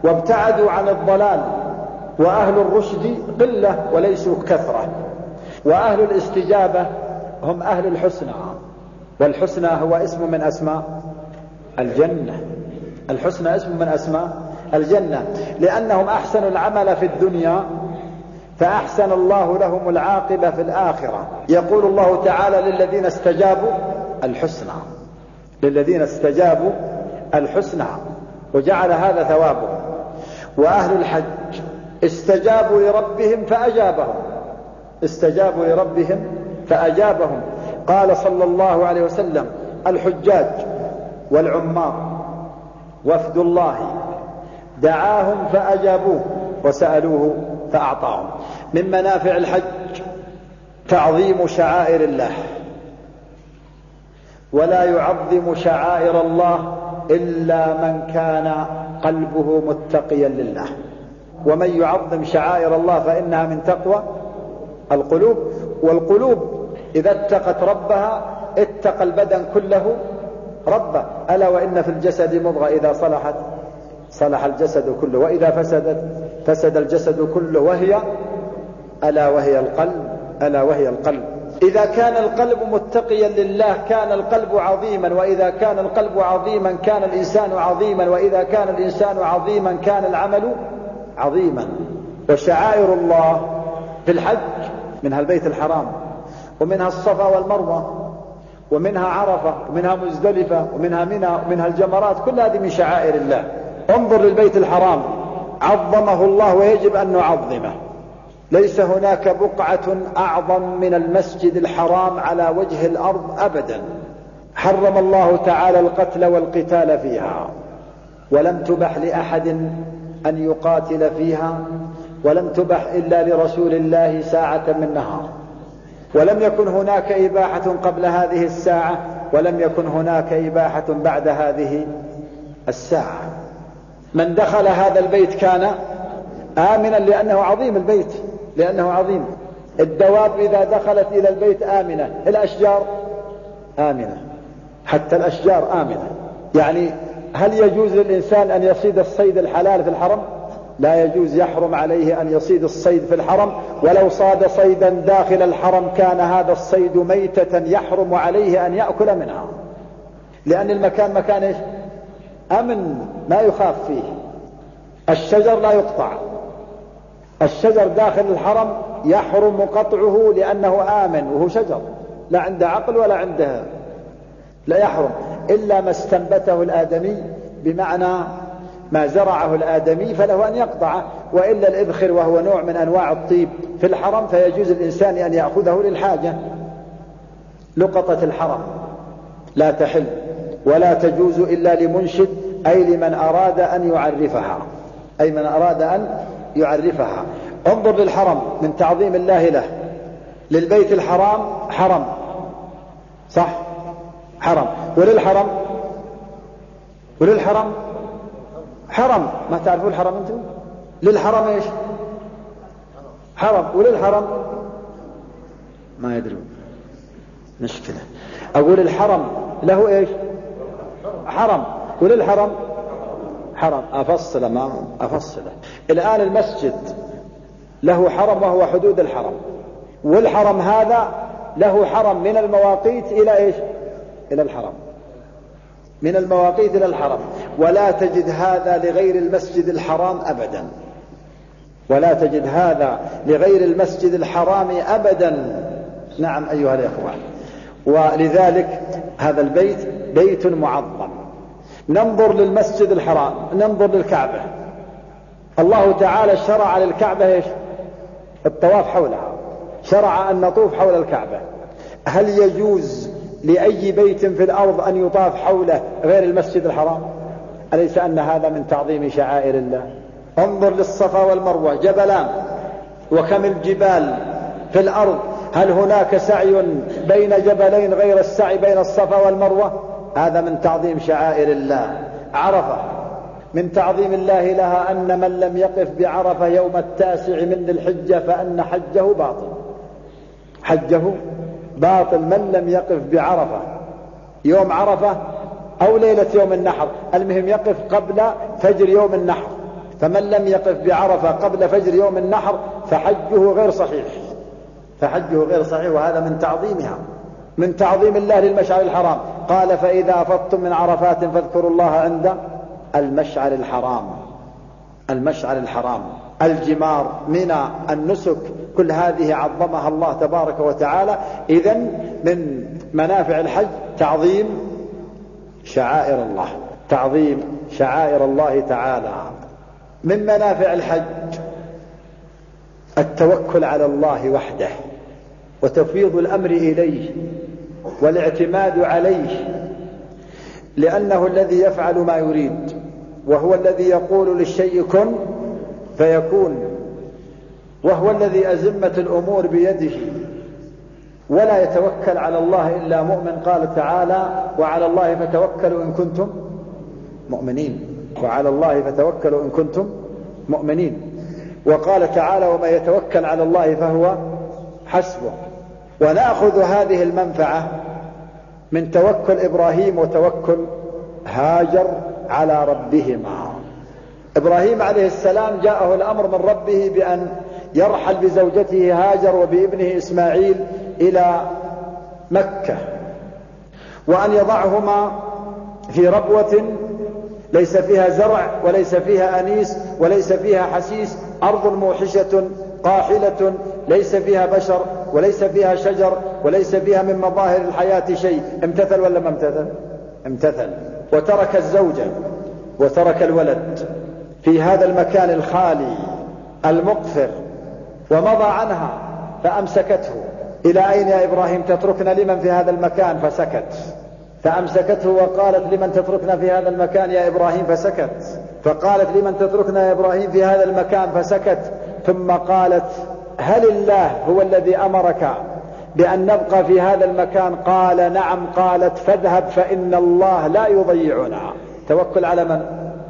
وابتعدوا عن الضلال، وأهل الرشد قلة وليسوا كثرة، وأهل الاستجابة هم أهل الحسنى، والحسنى هو اسم من أسماء الجنة. الحسنى اسم من أسماء الجنة، لأنهم أحسنوا العمل في الدنيا فأحسن الله لهم العاقبة في الآخرة. يقول الله تعالى للذين استجابوا الحسنى، للذين استجابوا الحسنى، وجعل هذا ثوابهم. وأهل الحج استجابوا لربهم فأجابهم، استجابوا لربهم فأجابهم. قال صلى الله عليه وسلم: الحجاج والعمار وفد الله دعاهم فأجابوه وسألوه فأعطاهم. من منافع الحج تعظيم شعائر الله، ولا يعظم شعائر الله إلا من كان قلبه متقيا لله. ومن يعظم شعائر الله فإنها من تقوى القلوب، والقلوب إذا اتقت ربها اتقى البدن كله ربه. ألا وإن في الجسد مضغة إذا صلحت صلح الجسد كله، وإذا فسدت فسد الجسد كله، وهي ألا وهي القلب، ألا وهي القلب. إذا كان القلب متقيا لله كان القلب عظيما، وإذا كان القلب عظيما كان الإنسان عظيما، وإذا كان الإنسان عظيما كان العمل عظيما. وشعائر الله في الحج منها البيت الحرام، ومنها الصفا والمروة، ومنها عرفة، ومنها مزدلفة، ومنها منى، ومنها الجمرات، كل هذه من شعائر الله. انظر للبيت الحرام عظمه الله ويجب أن نعظمه. ليس هناك بقعة أعظم من المسجد الحرام على وجه الأرض أبدا. حرم الله تعالى القتل والقتال فيها، ولم تبح لأحد أن يقاتل فيها، ولم تبح إلا لرسول الله ساعة من نهار، ولم يكن هناك إباحة قبل هذه الساعة، ولم يكن هناك إباحة بعد هذه الساعة. من دخل هذا البيت كان آمنا لأنه عظيم البيت، لأنه عظيم. الدواب إذا دخلت إلى البيت آمنة، الأشجار آمنة، حتى الأشجار آمنة. يعني هل يجوز للإنسان أن يصيد الصيد الحلال في الحرم؟ لا يجوز، يحرم عليه أن يصيد الصيد في الحرم. ولو صاد صيدا داخل الحرم كان هذا الصيد ميتة يحرم عليه أن يأكل منها، لأن المكان مكان إيش؟ أمن، ما يخاف فيه. الشجر لا يقطع، الشجر داخل الحرم يحرم قطعه لأنه آمن، وهو شجر لا عنده عقل ولا عنده، لا يحرم إلا ما استنبته الآدمي، بمعنى ما زرعه الآدمي فله أن يقطعه. وإلا الإذخر وهو نوع من أنواع الطيب في الحرم فيجوز الإنسان أن يأخذه للحاجة. لقطة الحرم لا تحل ولا تجوز إلا لمنشد، أي لمن أراد أن يعرفها، أي من أراد أن يعرفها. انظر للحرم من تعظيم الله له. للبيت الحرام حرم، صح؟ حرم. وللحرم حرم. ما تعرفوا الحرم أنتم؟ للحرم إيش؟ حرم. وللحرم ما يدرون، مشكلة. أقول الحرم له إيش؟ حرم. وللحرم حرم. أفصل ما أفصله. الآن المسجد له حرم وهو حدود الحرم، والحرم هذا له حرم من المواقيت إلى إيش؟ إلى الحرم، من المواقيت إلى الحرم. ولا تجد هذا لغير المسجد الحرام أبدا، ولا تجد هذا لغير المسجد الحرام أبدا. نعم أيها الإخوة. ولذلك هذا البيت بيت معظم. ننظر للمسجد الحرام، ننظر للكعبة. الله تعالى شرع للكعبة إيش؟ الطواف حولها، شرع أن نطوف حول الكعبة. هل يجوز لأي بيت في الأرض أن يطاف حوله غير المسجد الحرام؟ أليس أن هذا من تعظيم شعائر الله؟ انظر للصفا والمروة، جبلان، وكم الجبال في الأرض. هل هناك سعي بين جبلين غير السعي بين الصفا والمروة؟ هذا من تعظيم شعائر الله. عرفة من تعظيم الله لها أن من لم يقف بعرفة يوم 9 من ذي الحجة فأن حجه باطل، حجه باطل. من لم يقف بعرفة يوم عرفة أو ليلة يوم النحر، المهم يقف قبل فجر يوم النحر، فمن لم يقف بعرفة قبل فجر يوم النحر فحجه غير صحيح، فحجه غير صحيح. وهذا من تعظيمها، من تعظيم الله للمشعر الحرام. قال فإذا أفضتم من عرفات فاذكروا الله عند المشعر الحرام. المشعر الحرام، الجمار، منى، النسك، كل هذه عظمها الله تبارك وتعالى. إذن من منافع الحج تعظيم شعائر الله، تعظيم شعائر الله تعالى. من منافع الحج التوكل على الله وحده، وتفويض الأمر إليه والاعتماد عليه، لأنه الذي يفعل ما يريد، وهو الذي يقول للشيء كن فيكون، وهو الذي أزمت الأمور بيده. ولا يتوكل على الله إلا مؤمن. قال تعالى وعلى الله فتوكلوا إن كنتم مؤمنين، وعلى الله فتوكلوا إن كنتم مؤمنين. وقال تعالى وما يتوكل على الله فهو حسبه. ونأخذ هذه المنفعة من توكل إبراهيم وتوكل هاجر على ربهما. إبراهيم عليه السلام جاءه الأمر من ربه بأن يرحل بزوجته هاجر وبابنه إسماعيل إلى مكة، وأن يضعهما في ربوة ليس فيها زرع وليس فيها أنيس وليس فيها حسيس، أرض موحشة قاحلة ليس فيها بشر وليس فيها شجر وليس فيها من مظاهر الحياة شيء. امتثل ولا ما امتثل؟ امتثل. وترك الزوجة وترك الولد في هذا المكان الخالي المقفر، ومضى عنها فأمسكته. إلى أين يا إبراهيم تتركنا لمن في هذا المكان؟ فسكت. فأمسكته وقالت لمن تتركنا في هذا المكان يا إبراهيم؟ فسكت. فقالت لمن تتركنا يا إبراهيم في هذا المكان؟ فسكت. ثم قالت هل الله هو الذي أمرك بأن نبقى في هذا المكان؟ قال نعم. قالت فاذهب فإن الله لا يضيعنا. توكل على من؟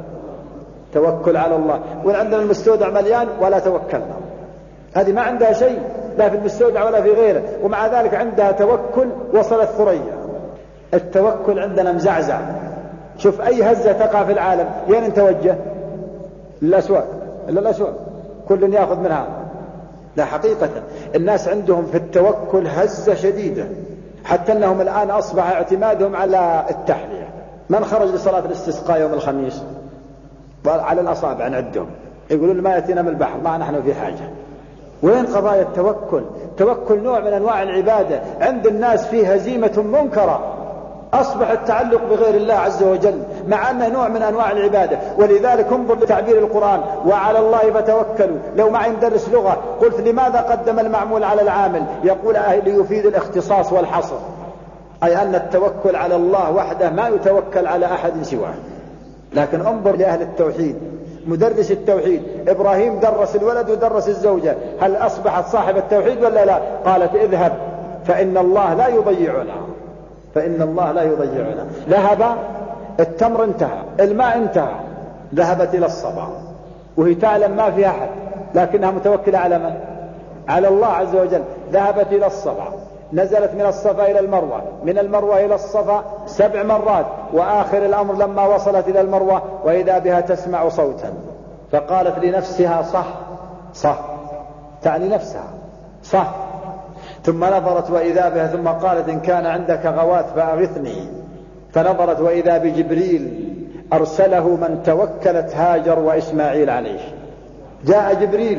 توكل على الله. وعندنا المستودع مليان ولا توكلنا. هذه ما عندها شيء لا في المستودع ولا في غيره، ومع ذلك عندها توكل وصلت ثريا. التوكل عندنا مزعزع. شوف أي هزة تقع في العالم وين نتوجه؟ للأسواق، إلا الأسواق كل يأخذ منها. لا، حقيقة الناس عندهم في التوكل هزة شديدة، حتى أنهم الآن أصبح اعتمادهم على التحلية. من خرج لصلاة الاستسقاء يوم الخميس على الأصابع نعدهم، يقولون ما يأتينا من البحر، ما نحن في حاجة. وين قضايا التوكل؟ توكل نوع من أنواع العبادة. عند الناس فيه هزيمة منكرة، أصبح التعلق بغير الله عز وجل، مع أنه نوع من أنواع العبادة. ولذلك انظر لتعبير القرآن وعلى الله فتوكلوا. لو معي مدرس لغة قلت لماذا قدم المعمول على العامل؟ يقول ليفيد الاختصاص والحصر، أي أن التوكل على الله وحده، ما يتوكل على أحد سواه. لكن انظر لأهل التوحيد، مدرس التوحيد إبراهيم درس الولد ودرس الزوجة، هل أصبحت صاحب التوحيد ولا لا؟ قالت اذهب فإن الله لا يضيعنا، فإن الله لا يضيعنا. ذهب، التمر انتهى، الماء انتهى، ذهبت إلى الصبا وهي تعلم ما فيها أحد، لكنها متوكلة على من؟ على الله عز وجل. ذهبت إلى الصبا، نزلت من الصفا إلى المروة، من المروة إلى الصفا 7 مرات، وآخر الأمر لما وصلت إلى المروة وإذا بها تسمع صوتا، فقالت لنفسها صح صح، تعني نفسها صح. ثم نظرت وإذا بها، ثم قالت إن كان عندك غواث فأغثني. فنظرت وإذا بجبريل أرسله من توكلت هاجر وإسماعيل عليه. جاء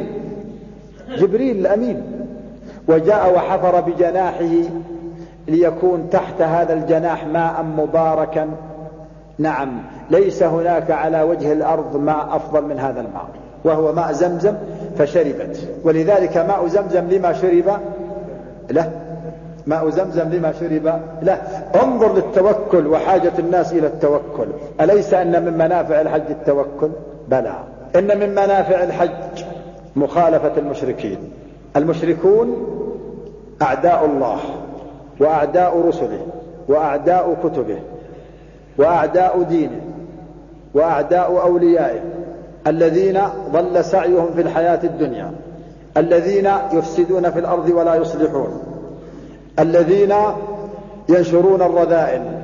جبريل الأمين، وجاء وحفر بجناحه ليكون تحت هذا الجناح ماء مباركا. نعم، ليس هناك على وجه الأرض ماء أفضل من هذا الماء، وهو ماء زمزم، فشربت. ولذلك ماء زمزم لما شرب له، ماء زمزم لما شرب له. انظر للتوكل وحاجة الناس إلى التوكل. أليس أن من منافع الحج التوكل؟ بلى، إن من منافع الحج مخالفة المشركين. المشركون أعداء الله وأعداء رسله وأعداء كتبه وأعداء دينه وأعداء أوليائه، الذين ضل سعيهم في الحياة الدنيا، الذين يفسدون في الأرض ولا يصلحون، الذين ينشرون الرذائل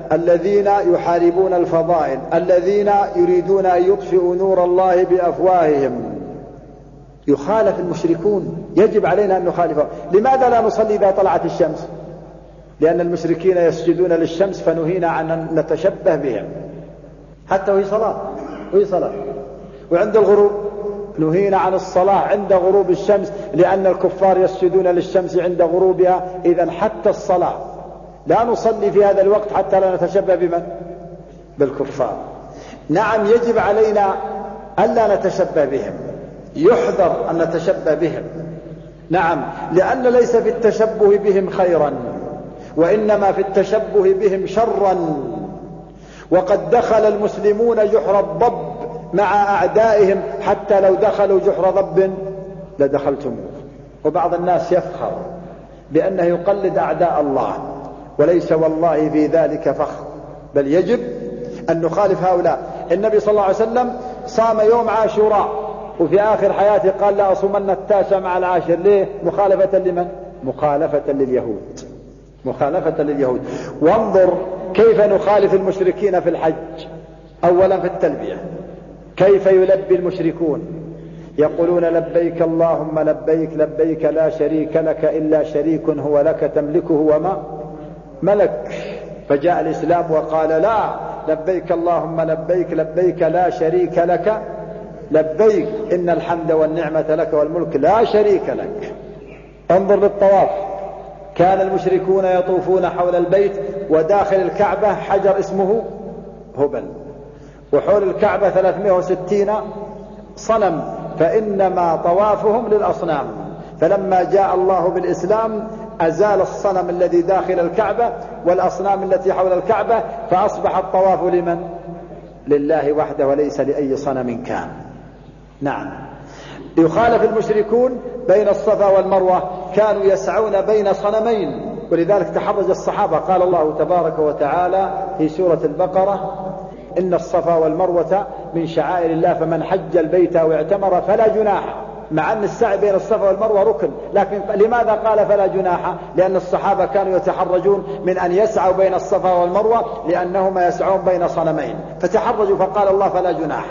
الذين يحاربون الفضائل، الذين يريدون أن يطفئوا نور الله بأفواههم. يخالف المشركون، يجب علينا أن نخالفهم. لماذا لا نصلي إذا طلعت الشمس؟ لأن المشركين يسجدون للشمس فنهينا عن أن نتشبه بهم، حتى وهي صلاة. وعند الغروب نهينا عن الصلاة عند غروب الشمس، لأن الكفار يسجدون للشمس عند غروبها. إذن حتى الصلاة لا نصلي في هذا الوقت حتى لا نتشبه بمن؟ بالكفار. نعم، يجب علينا ألا نتشبه بهم، يحذر أن نتشبه بهم. نعم، لأن ليس في التشبه بهم خيرا، وإنما في التشبه بهم شرا. وقد دخل المسلمون جحر الضب مع أعدائهم، حتى لو دخلوا جحر ضب لدخلتموه. وبعض الناس يفخر بأنه يقلد أعداء الله، وليس والله في ذلك فخر، بل يجب أن نخالف هؤلاء. النبي صلى الله عليه وسلم صام يوم عاشوراء، وفي آخر حياته قال لا أصومن التاسع مع العاشر. ليه؟ مخالفة لمن؟ مخالفة لليهود. وانظر كيف نخالف المشركين في الحج. أولا في التلبية، كيف يلبي المشركون؟ يقولون لبيك اللهم لبيك، لبيك لا شريك لك إلا شريك هو لك تملكه وما ملك. فجاء الإسلام وقال لا، لبيك اللهم لبيك، لبيك لا شريك لك، لبيك إن الحمد والنعمة لك والملك لا شريك لك. انظر للطواف، كان المشركون يطوفون حول البيت، وداخل الكعبة حجر اسمه هبل، وحول الكعبة 360 صنم، فإنما طوافهم للأصنام. فلما جاء الله بالإسلام أزال الصنم الذي داخل الكعبة والأصنام التي حول الكعبة، فأصبح الطواف لمن؟ لله وحده، وليس لأي صنم كان. نعم، يخالف المشركون بين الصفا والمروة، كانوا يسعون بين صنمين، ولذلك تحرج الصحابة. قال الله تبارك وتعالى في سورة البقرة إن الصفا والمروة من شعائر الله فمن حج البيت أو اعتمر فلا جناح. مع أن السعي بين الصفا والمروة ركن، لكن لماذا قال فلا جناح؟ لأن الصحابة كانوا يتحرجون من أن يسعوا بين الصفا والمروة، لأنهما يسعون بين صنمين، فتحرجوا فقال الله فلا جناح.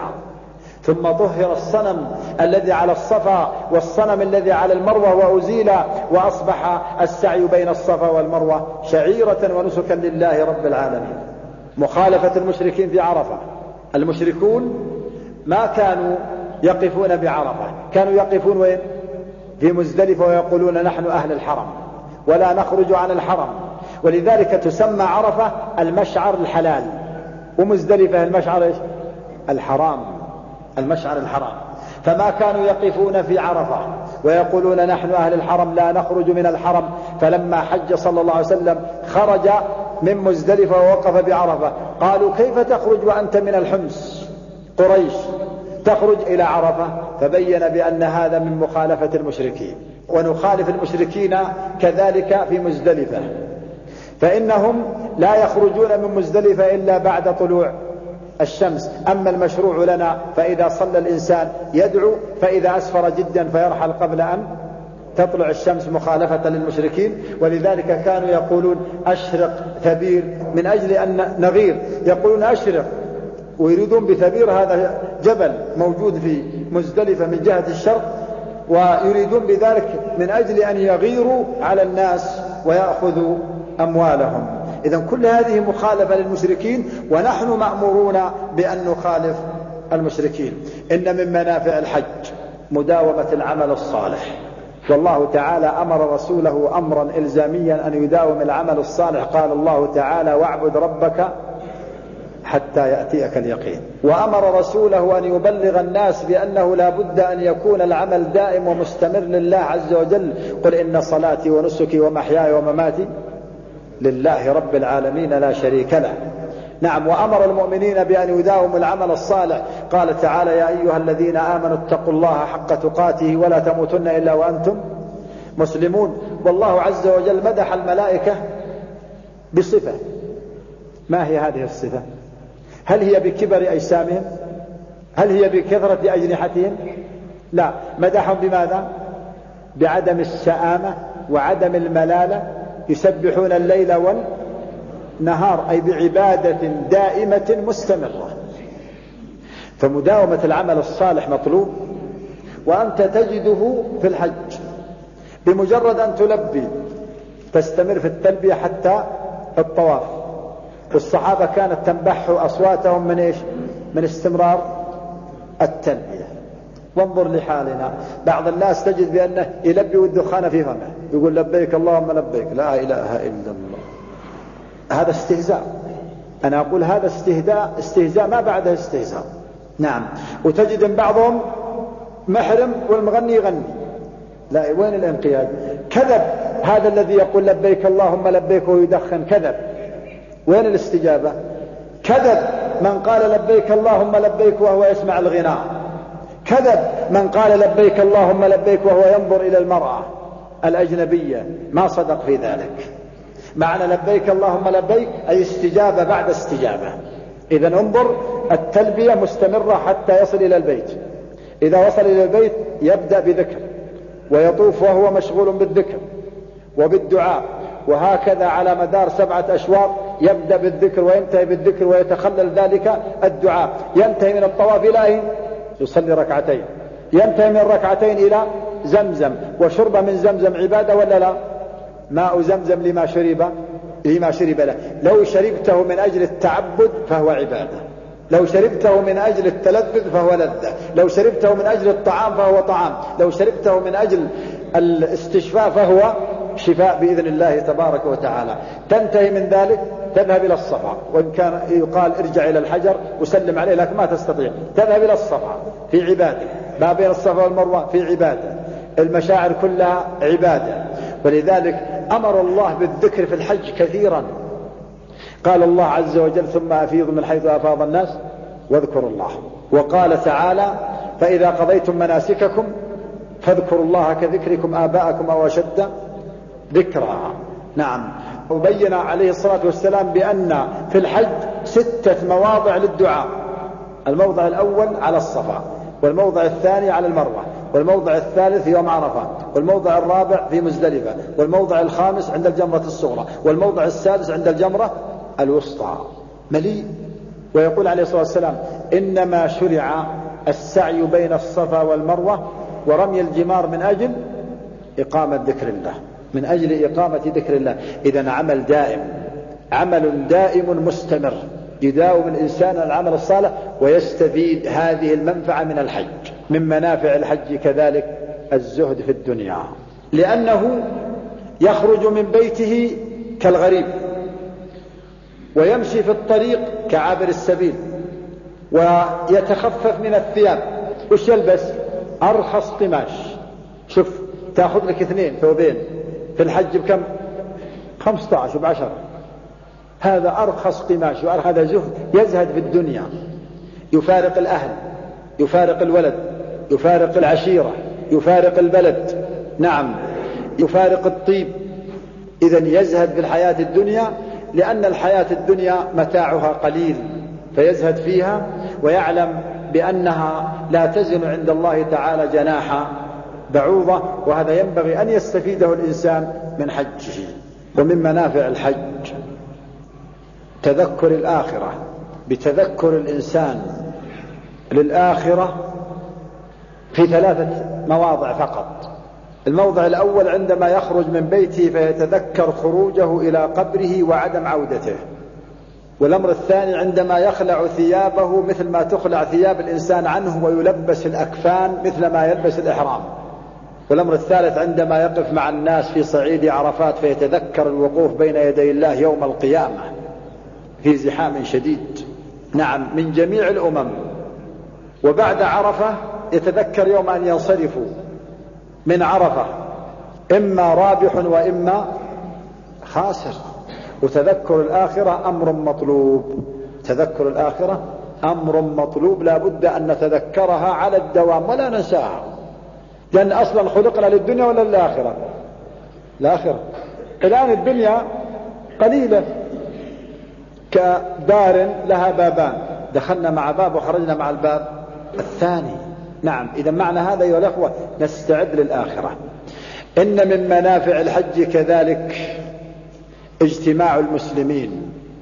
ثم طهر الصنم الذي على الصفا والصنم الذي على المروة وأزيل، وأصبح السعي بين الصفا والمروة شعيرة ونسكا لله رب العالمين. مخالفة المشركين في عرفة. المشركون ما كانوا يقفون بعرفة، كانوا يقفون وين؟ في مزدلفة، ويقولون نحن أهل الحرم ولا نخرج عن الحرم. ولذلك تسمى عرفة المشعر الحلال، ومزدلفة المشعر إيش؟ الحرام، المشعر الحرام. فما كانوا يقفون في عرفة ويقولون نحن أهل الحرم لا نخرج من الحرم. فلما حج صلى الله عليه وسلم خرج من مزدلفة ووقف بعرفة، قالوا كيف تخرج وأنت من الحمص قريش تخرج إلى عرفة؟ فبين بأن هذا من مخالفة المشركين. ونخالف المشركين كذلك في مزدلفة، فإنهم لا يخرجون من مزدلفة إلا بعد طلوع الشمس. أما المشروع لنا فإذا صلى الإنسان يدعو، فإذا أسفر جدا فيرحل قبل أن تطلع الشمس، مخالفة للمشركين. ولذلك كانوا يقولون أشرق ثبير، من أجل أن نغير، يقولون أشرق، ويريدون بثبير هذا جبل موجود في مزدلفة من جهة الشرق، ويريدون بذلك من أجل أن يغيروا على الناس ويأخذوا أموالهم. إذن كل هذه مخالفة للمشركين، ونحن مأمورون بأن نخالف المشركين. إن من منافع الحج مداومة العمل الصالح، والله تعالى أمر رسوله أمرا إلزاميا أن يداوم العمل الصالح. قال الله تعالى واعبد ربك حتى يأتيك اليقين. وأمر رسوله أن يبلغ الناس بأنه لا بد أن يكون العمل دائم ومستمر لله عز وجل. قل إن صلاتي ونسكي ومحياي ومماتي لله رب العالمين لا شريك له. نعم، وأمر المؤمنين بأن يداوموا العمل الصالح. قال تعالى يا أيها الذين آمنوا اتقوا الله حق تقاته ولا تموتن إلا وأنتم مسلمون. والله عز وجل مدح الملائكة بصفة. ما هي هذه الصفة؟ هل هي بكبر أجسامهم؟ هل هي بكثرة أجنحتهم؟ لا، مدحهم بماذا؟ بعدم الشآمة وعدم الملالة، يسبحون الليل نهار، أي بعبادة دائمة مستمرة. فمداومة العمل الصالح مطلوب، وأنت تجده في الحج بمجرد أن تلبي تستمر في التلبية حتى الطواف. والصحابة كانت تنبح أصواتهم من إيش؟ من استمرار التلبية. وانظر لحالنا، بعض الناس تجد بأنه يلبي والدخان في فمه، يقول لبيك اللهم لبيك، لا إله إلا الله. هذا استهزاء. أنا أقول هذا استهزاء ما بعده استهزاء. نعم. وتجد ان بعضهم محرم والمغني يغني، لا، وين الانقياد؟ كذب هذا الذي يقول لبيك اللهم لبيك ويدخن، كذب. وين الاستجابة؟ كذب من قال لبيك اللهم لبيك وهو يسمع الغناء، كذب من قال لبيك اللهم لبيك وهو ينظر إلى المرأة الأجنبية، ما صدق في ذلك. معنى لبيك اللهم لبيك أي استجابة بعد استجابة. إذن انظر، التلبية مستمرة حتى يصل إلى البيت. إذا وصل إلى البيت يبدأ بذكر، ويطوف وهو مشغول بالذكر وبالدعاء، وهكذا على مدار 7 أشواط يبدأ بالذكر وينتهي بالذكر، ويتخلل ذلك الدعاء. ينتهي من الطواف إلى أين؟ يصلي ركعتين. ينتهي من الركعتين إلى زمزم، وشرب من زمزم عبادة ولا لا؟ ماء زمزم لما شرب له. لو شربته من أجل التعبد فهو عبادة، لو شربته من أجل التلذذ فهو لذة، لو شربته من أجل الطعام فهو طعام، لو شربته من أجل الاستشفاء فهو شفاء بإذن الله تبارك وتعالى. تنتهي من ذلك تذهب إلى الصفا، وإن كان يقال ارجع إلى الحجر وسلم عليه، لكن ما تستطيع. تذهب إلى الصفا في عبادة، ما بين الصفا والمروة في عبادة، المشاعر كلها عبادة. ولذلك أمر الله بالذكر في الحج كثيرا. قال الله عز وجل ثم أفيضوا من حيث أفاض الناس واذكروا الله. وقال تعالى فإذا قضيتم مناسككم فاذكروا الله كذكركم آباءكم أو أشد ذكرا. نعم. وبين عليه الصلاة والسلام بأن في الحج 6 مواضع للدعاء. الموضع الأول على الصفا، والموضع الثاني على المروة، والموضع الثالث يوم عرفة، والموضع الرابع في مزدلفة، والموضع الخامس عند الجمرة الصغرى، والموضع السادس عند الجمرة الوسطى. مليء. ويقول عليه الصلاة والسلام إنما شرع السعي بين الصفا والمروة ورمي الجمار من أجل إقامة ذكر الله، من أجل إقامة ذكر الله. إذن عمل دائم، عمل دائم مستمر، يداوم الإنسان العمل الصالح ويستفيد هذه المنفعة من الحج. من منافع الحج كذلك الزهد في الدنيا، لأنه يخرج من بيته كالغريب، ويمشي في الطريق كعابر السبيل، ويتخفف من الثياب. وش يلبس؟ أرخص قماش. شوف، تأخذ لك 2 ثوبين في الحج بكم؟ 15 ب10. هذا أرخص قماش، هذا زهد، يزهد في الدنيا، يفارق الأهل، يفارق الولد، يفارق العشيرة، يفارق البلد، نعم، يفارق الطيب. إذن يزهد في الحياة الدنيا، لأن الحياة الدنيا متاعها قليل، فيزهد فيها ويعلم بأنها لا تزن عند الله تعالى جناح بعوضة. وهذا ينبغي أن يستفيده الإنسان من حجه. ومن منافع الحج تذكر الآخرة، بتذكر الإنسان للآخرة في 3 مواضع فقط. الموضع الأول عندما يخرج من بيته فيتذكر خروجه إلى قبره وعدم عودته. والأمر الثاني عندما يخلع ثيابه مثل ما تخلع ثياب الإنسان عنه ويلبس الأكفان مثل ما يلبس الإحرام. والأمر الثالث عندما يقف مع الناس في صعيد عرفات فيتذكر الوقوف بين يدي الله يوم القيامة في زحام شديد، نعم، من جميع الأمم. وبعد عرفة يتذكر يوم أن ينصرفوا من عرفة، إما رابح وإما خاسر. وتذكر الآخرة أمر مطلوب، تذكر الآخرة أمر مطلوب، لا بد أن نتذكرها على الدوام ولا ننساها، لأن أصلا خلقنا للدنيا ولا للآخرة؟ الآخرة. الآن الدنيا قليلة كدار لها بابان، دخلنا مع باب وخرجنا مع الباب الثاني. نعم. إذا معنى هذا أيها الأخوة نستعد للآخرة. إن من منافع الحج كذلك اجتماع المسلمين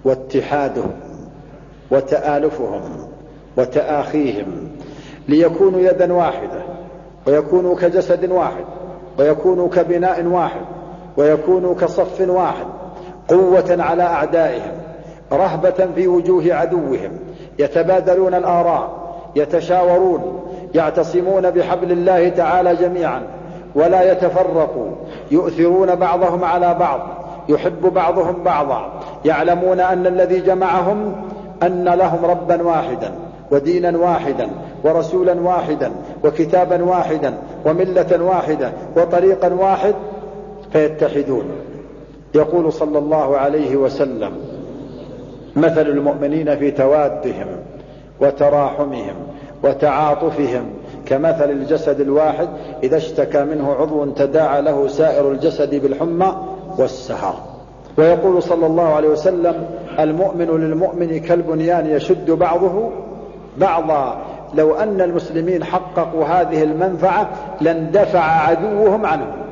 واتحادهم وتآلفهم وتآخيهم ليكونوا يدا واحدة ويكونوا كجسد واحد ويكونوا كبناء واحد ويكونوا كصف واحد، قوة على أعدائهم، رهبة في وجوه عدوهم، يتبادلون الآراء، يتشاورون، يعتصمون بحبل الله تعالى جميعا ولا يتفرقوا، يؤثرون بعضهم على بعض، يحب بعضهم بعضا، يعلمون أن الذي جمعهم أن لهم ربا واحدا ودينا واحدا ورسولا واحدا وكتابا واحدا وملة واحدة وطريقا واحد، فيتحدون. يقول صلى الله عليه وسلم: مثل المؤمنين في توادهم وتراحمهم وتعاطفهم كمثل الجسد الواحد إذا اشتكى منه عضو تداعى له سائر الجسد بالحمى والسهر. ويقول صلى الله عليه وسلم: المؤمن للمؤمن كالبنيان يشد بعضه بعضا. لو أن المسلمين حققوا هذه المنفعة لاندفع عدوهم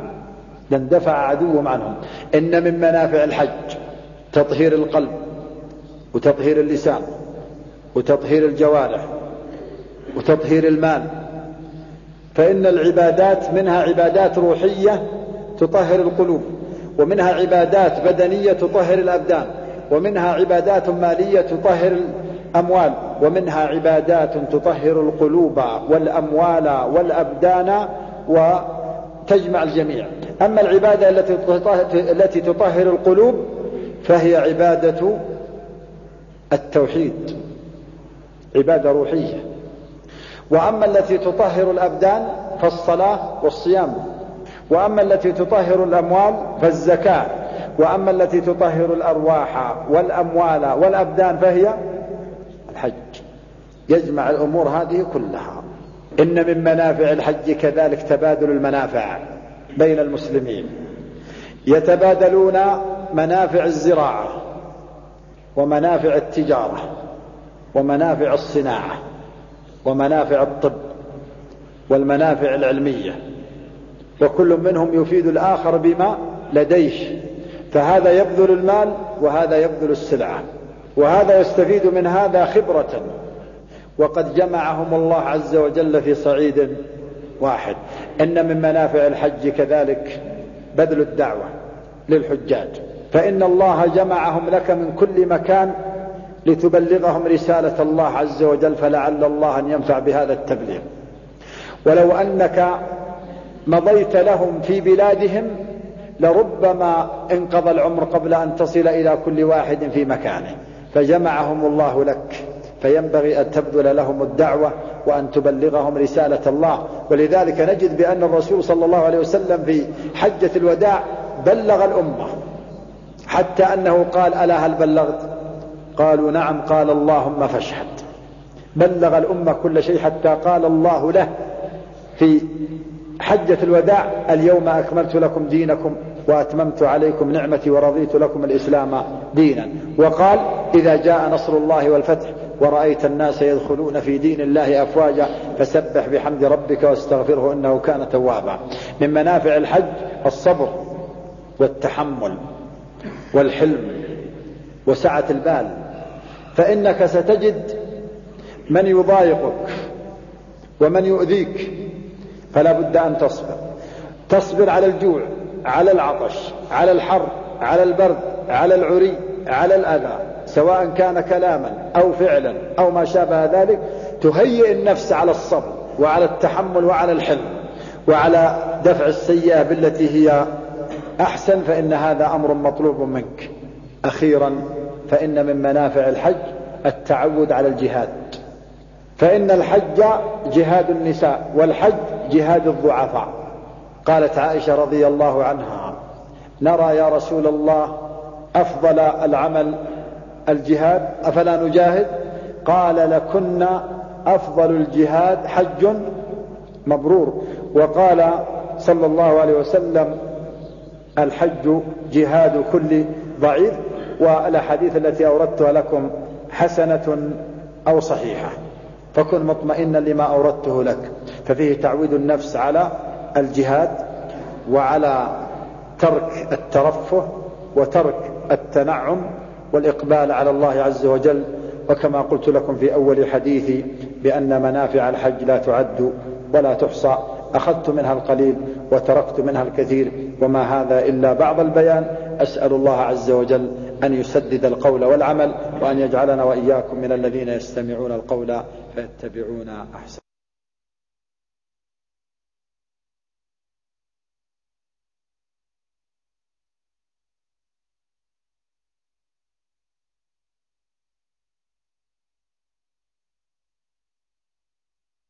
عنهم. إن من منافع الحج تطهير القلب وتطهير اللسان وتطهير الجوارح وتطهير المال، فإن العبادات منها عبادات روحية تطهر القلوب، ومنها عبادات بدنية تطهر الأبدان، ومنها عبادات مالية تطهر الأموال، ومنها عبادات تطهر القلوب والأموال والأبدان وتجمع الجميع. أما العبادة التي تطهر القلوب فهي عبادة التوحيد، عبادة روحية. وأما التي تطهر الأبدان فالصلاة والصيام، وأما التي تطهر الأموال فالزكاة، وأما التي تطهر الأرواح والأموال والأبدان فهي الحج. يجمع الأمور هذه كلها. إن من منافع الحج كذلك تبادل المنافع بين المسلمين، يتبادلون منافع الزراعة ومنافع التجارة ومنافع الصناعة ومنافع الطب والمنافع العلمية، وكل منهم يفيد الآخر بما لديه، فهذا يبذل المال وهذا يبذل السلعة، وهذا يستفيد من هذا خبرة. وقد جمعهم الله عز وجل في صعيد واحد. إن من منافع الحج كذلك بذل الدعوة للحجاج، فإن الله جمعهم لك من كل مكان لتبلغهم رسالة الله عز وجل، فلعل الله أن ينفع بهذا التبليغ. ولو أنك مضيت لهم في بلادهم لربما انقضى العمر قبل أن تصل إلى كل واحد في مكانه، فجمعهم الله لك، فينبغي أن تبذل لهم الدعوة وأن تبلغهم رسالة الله. ولذلك نجد بأن الرسول صلى الله عليه وسلم في حجة الوداع بلغ الأمة، حتى أنه قال: ألا هل بلغت؟ قالوا: نعم. قال: اللهم فاشهد. بلغ الأمة كل شيء، حتى قال الله له في حجة الوداع: اليوم أكملت لكم دينكم وأتممت عليكم نعمتي ورضيت لكم الإسلام دينا. وقال: إذا جاء نصر الله والفتح ورأيت الناس يدخلون في دين الله أفواجا فسبح بحمد ربك واستغفره إنه كان توابا. من منافع الحج الصبر والتحمل والحلم وسعة البال، فإنك ستجد من يضايقك ومن يؤذيك، فلا بد أن تصبر على الجوع، على العطش، على الحر، على البرد، على العري، على الأذى، سواء كان كلاما أو فعلا أو ما شابه ذلك. تهيئ النفس على الصبر وعلى التحمل وعلى الحلم وعلى دفع السيئة بالتي هي أحسن، فإن هذا أمر مطلوب منك. أخيرا، فإن من منافع الحج التعود على الجهاد، فإن الحج جهاد النساء والحج جهاد الضعفاء. قالت عائشة رضي الله عنها: نرى يا رسول الله أفضل العمل الجهاد، أفلا نجاهد؟ قال: لكن أفضل الجهاد حج مبرور. وقال صلى الله عليه وسلم: الحج جهاد كل ضعيف. والأحاديث التي أوردتها لكم حسنة أو صحيحة، فكن مطمئنا لما أوردته لك. ففيه تعويد النفس على الجهاد وعلى ترك الترفه وترك التنعم والإقبال على الله عز وجل. وكما قلت لكم في أول حديثي بأن منافع الحج لا تعد ولا تحصى، أخذت منها القليل وتركت منها الكثير، وما هذا إلا بعض البيان. أسأل الله عز وجل أن يسدد القول والعمل، وأن يجعلنا وإياكم من الذين يستمعون القول فيتبعون أحسن.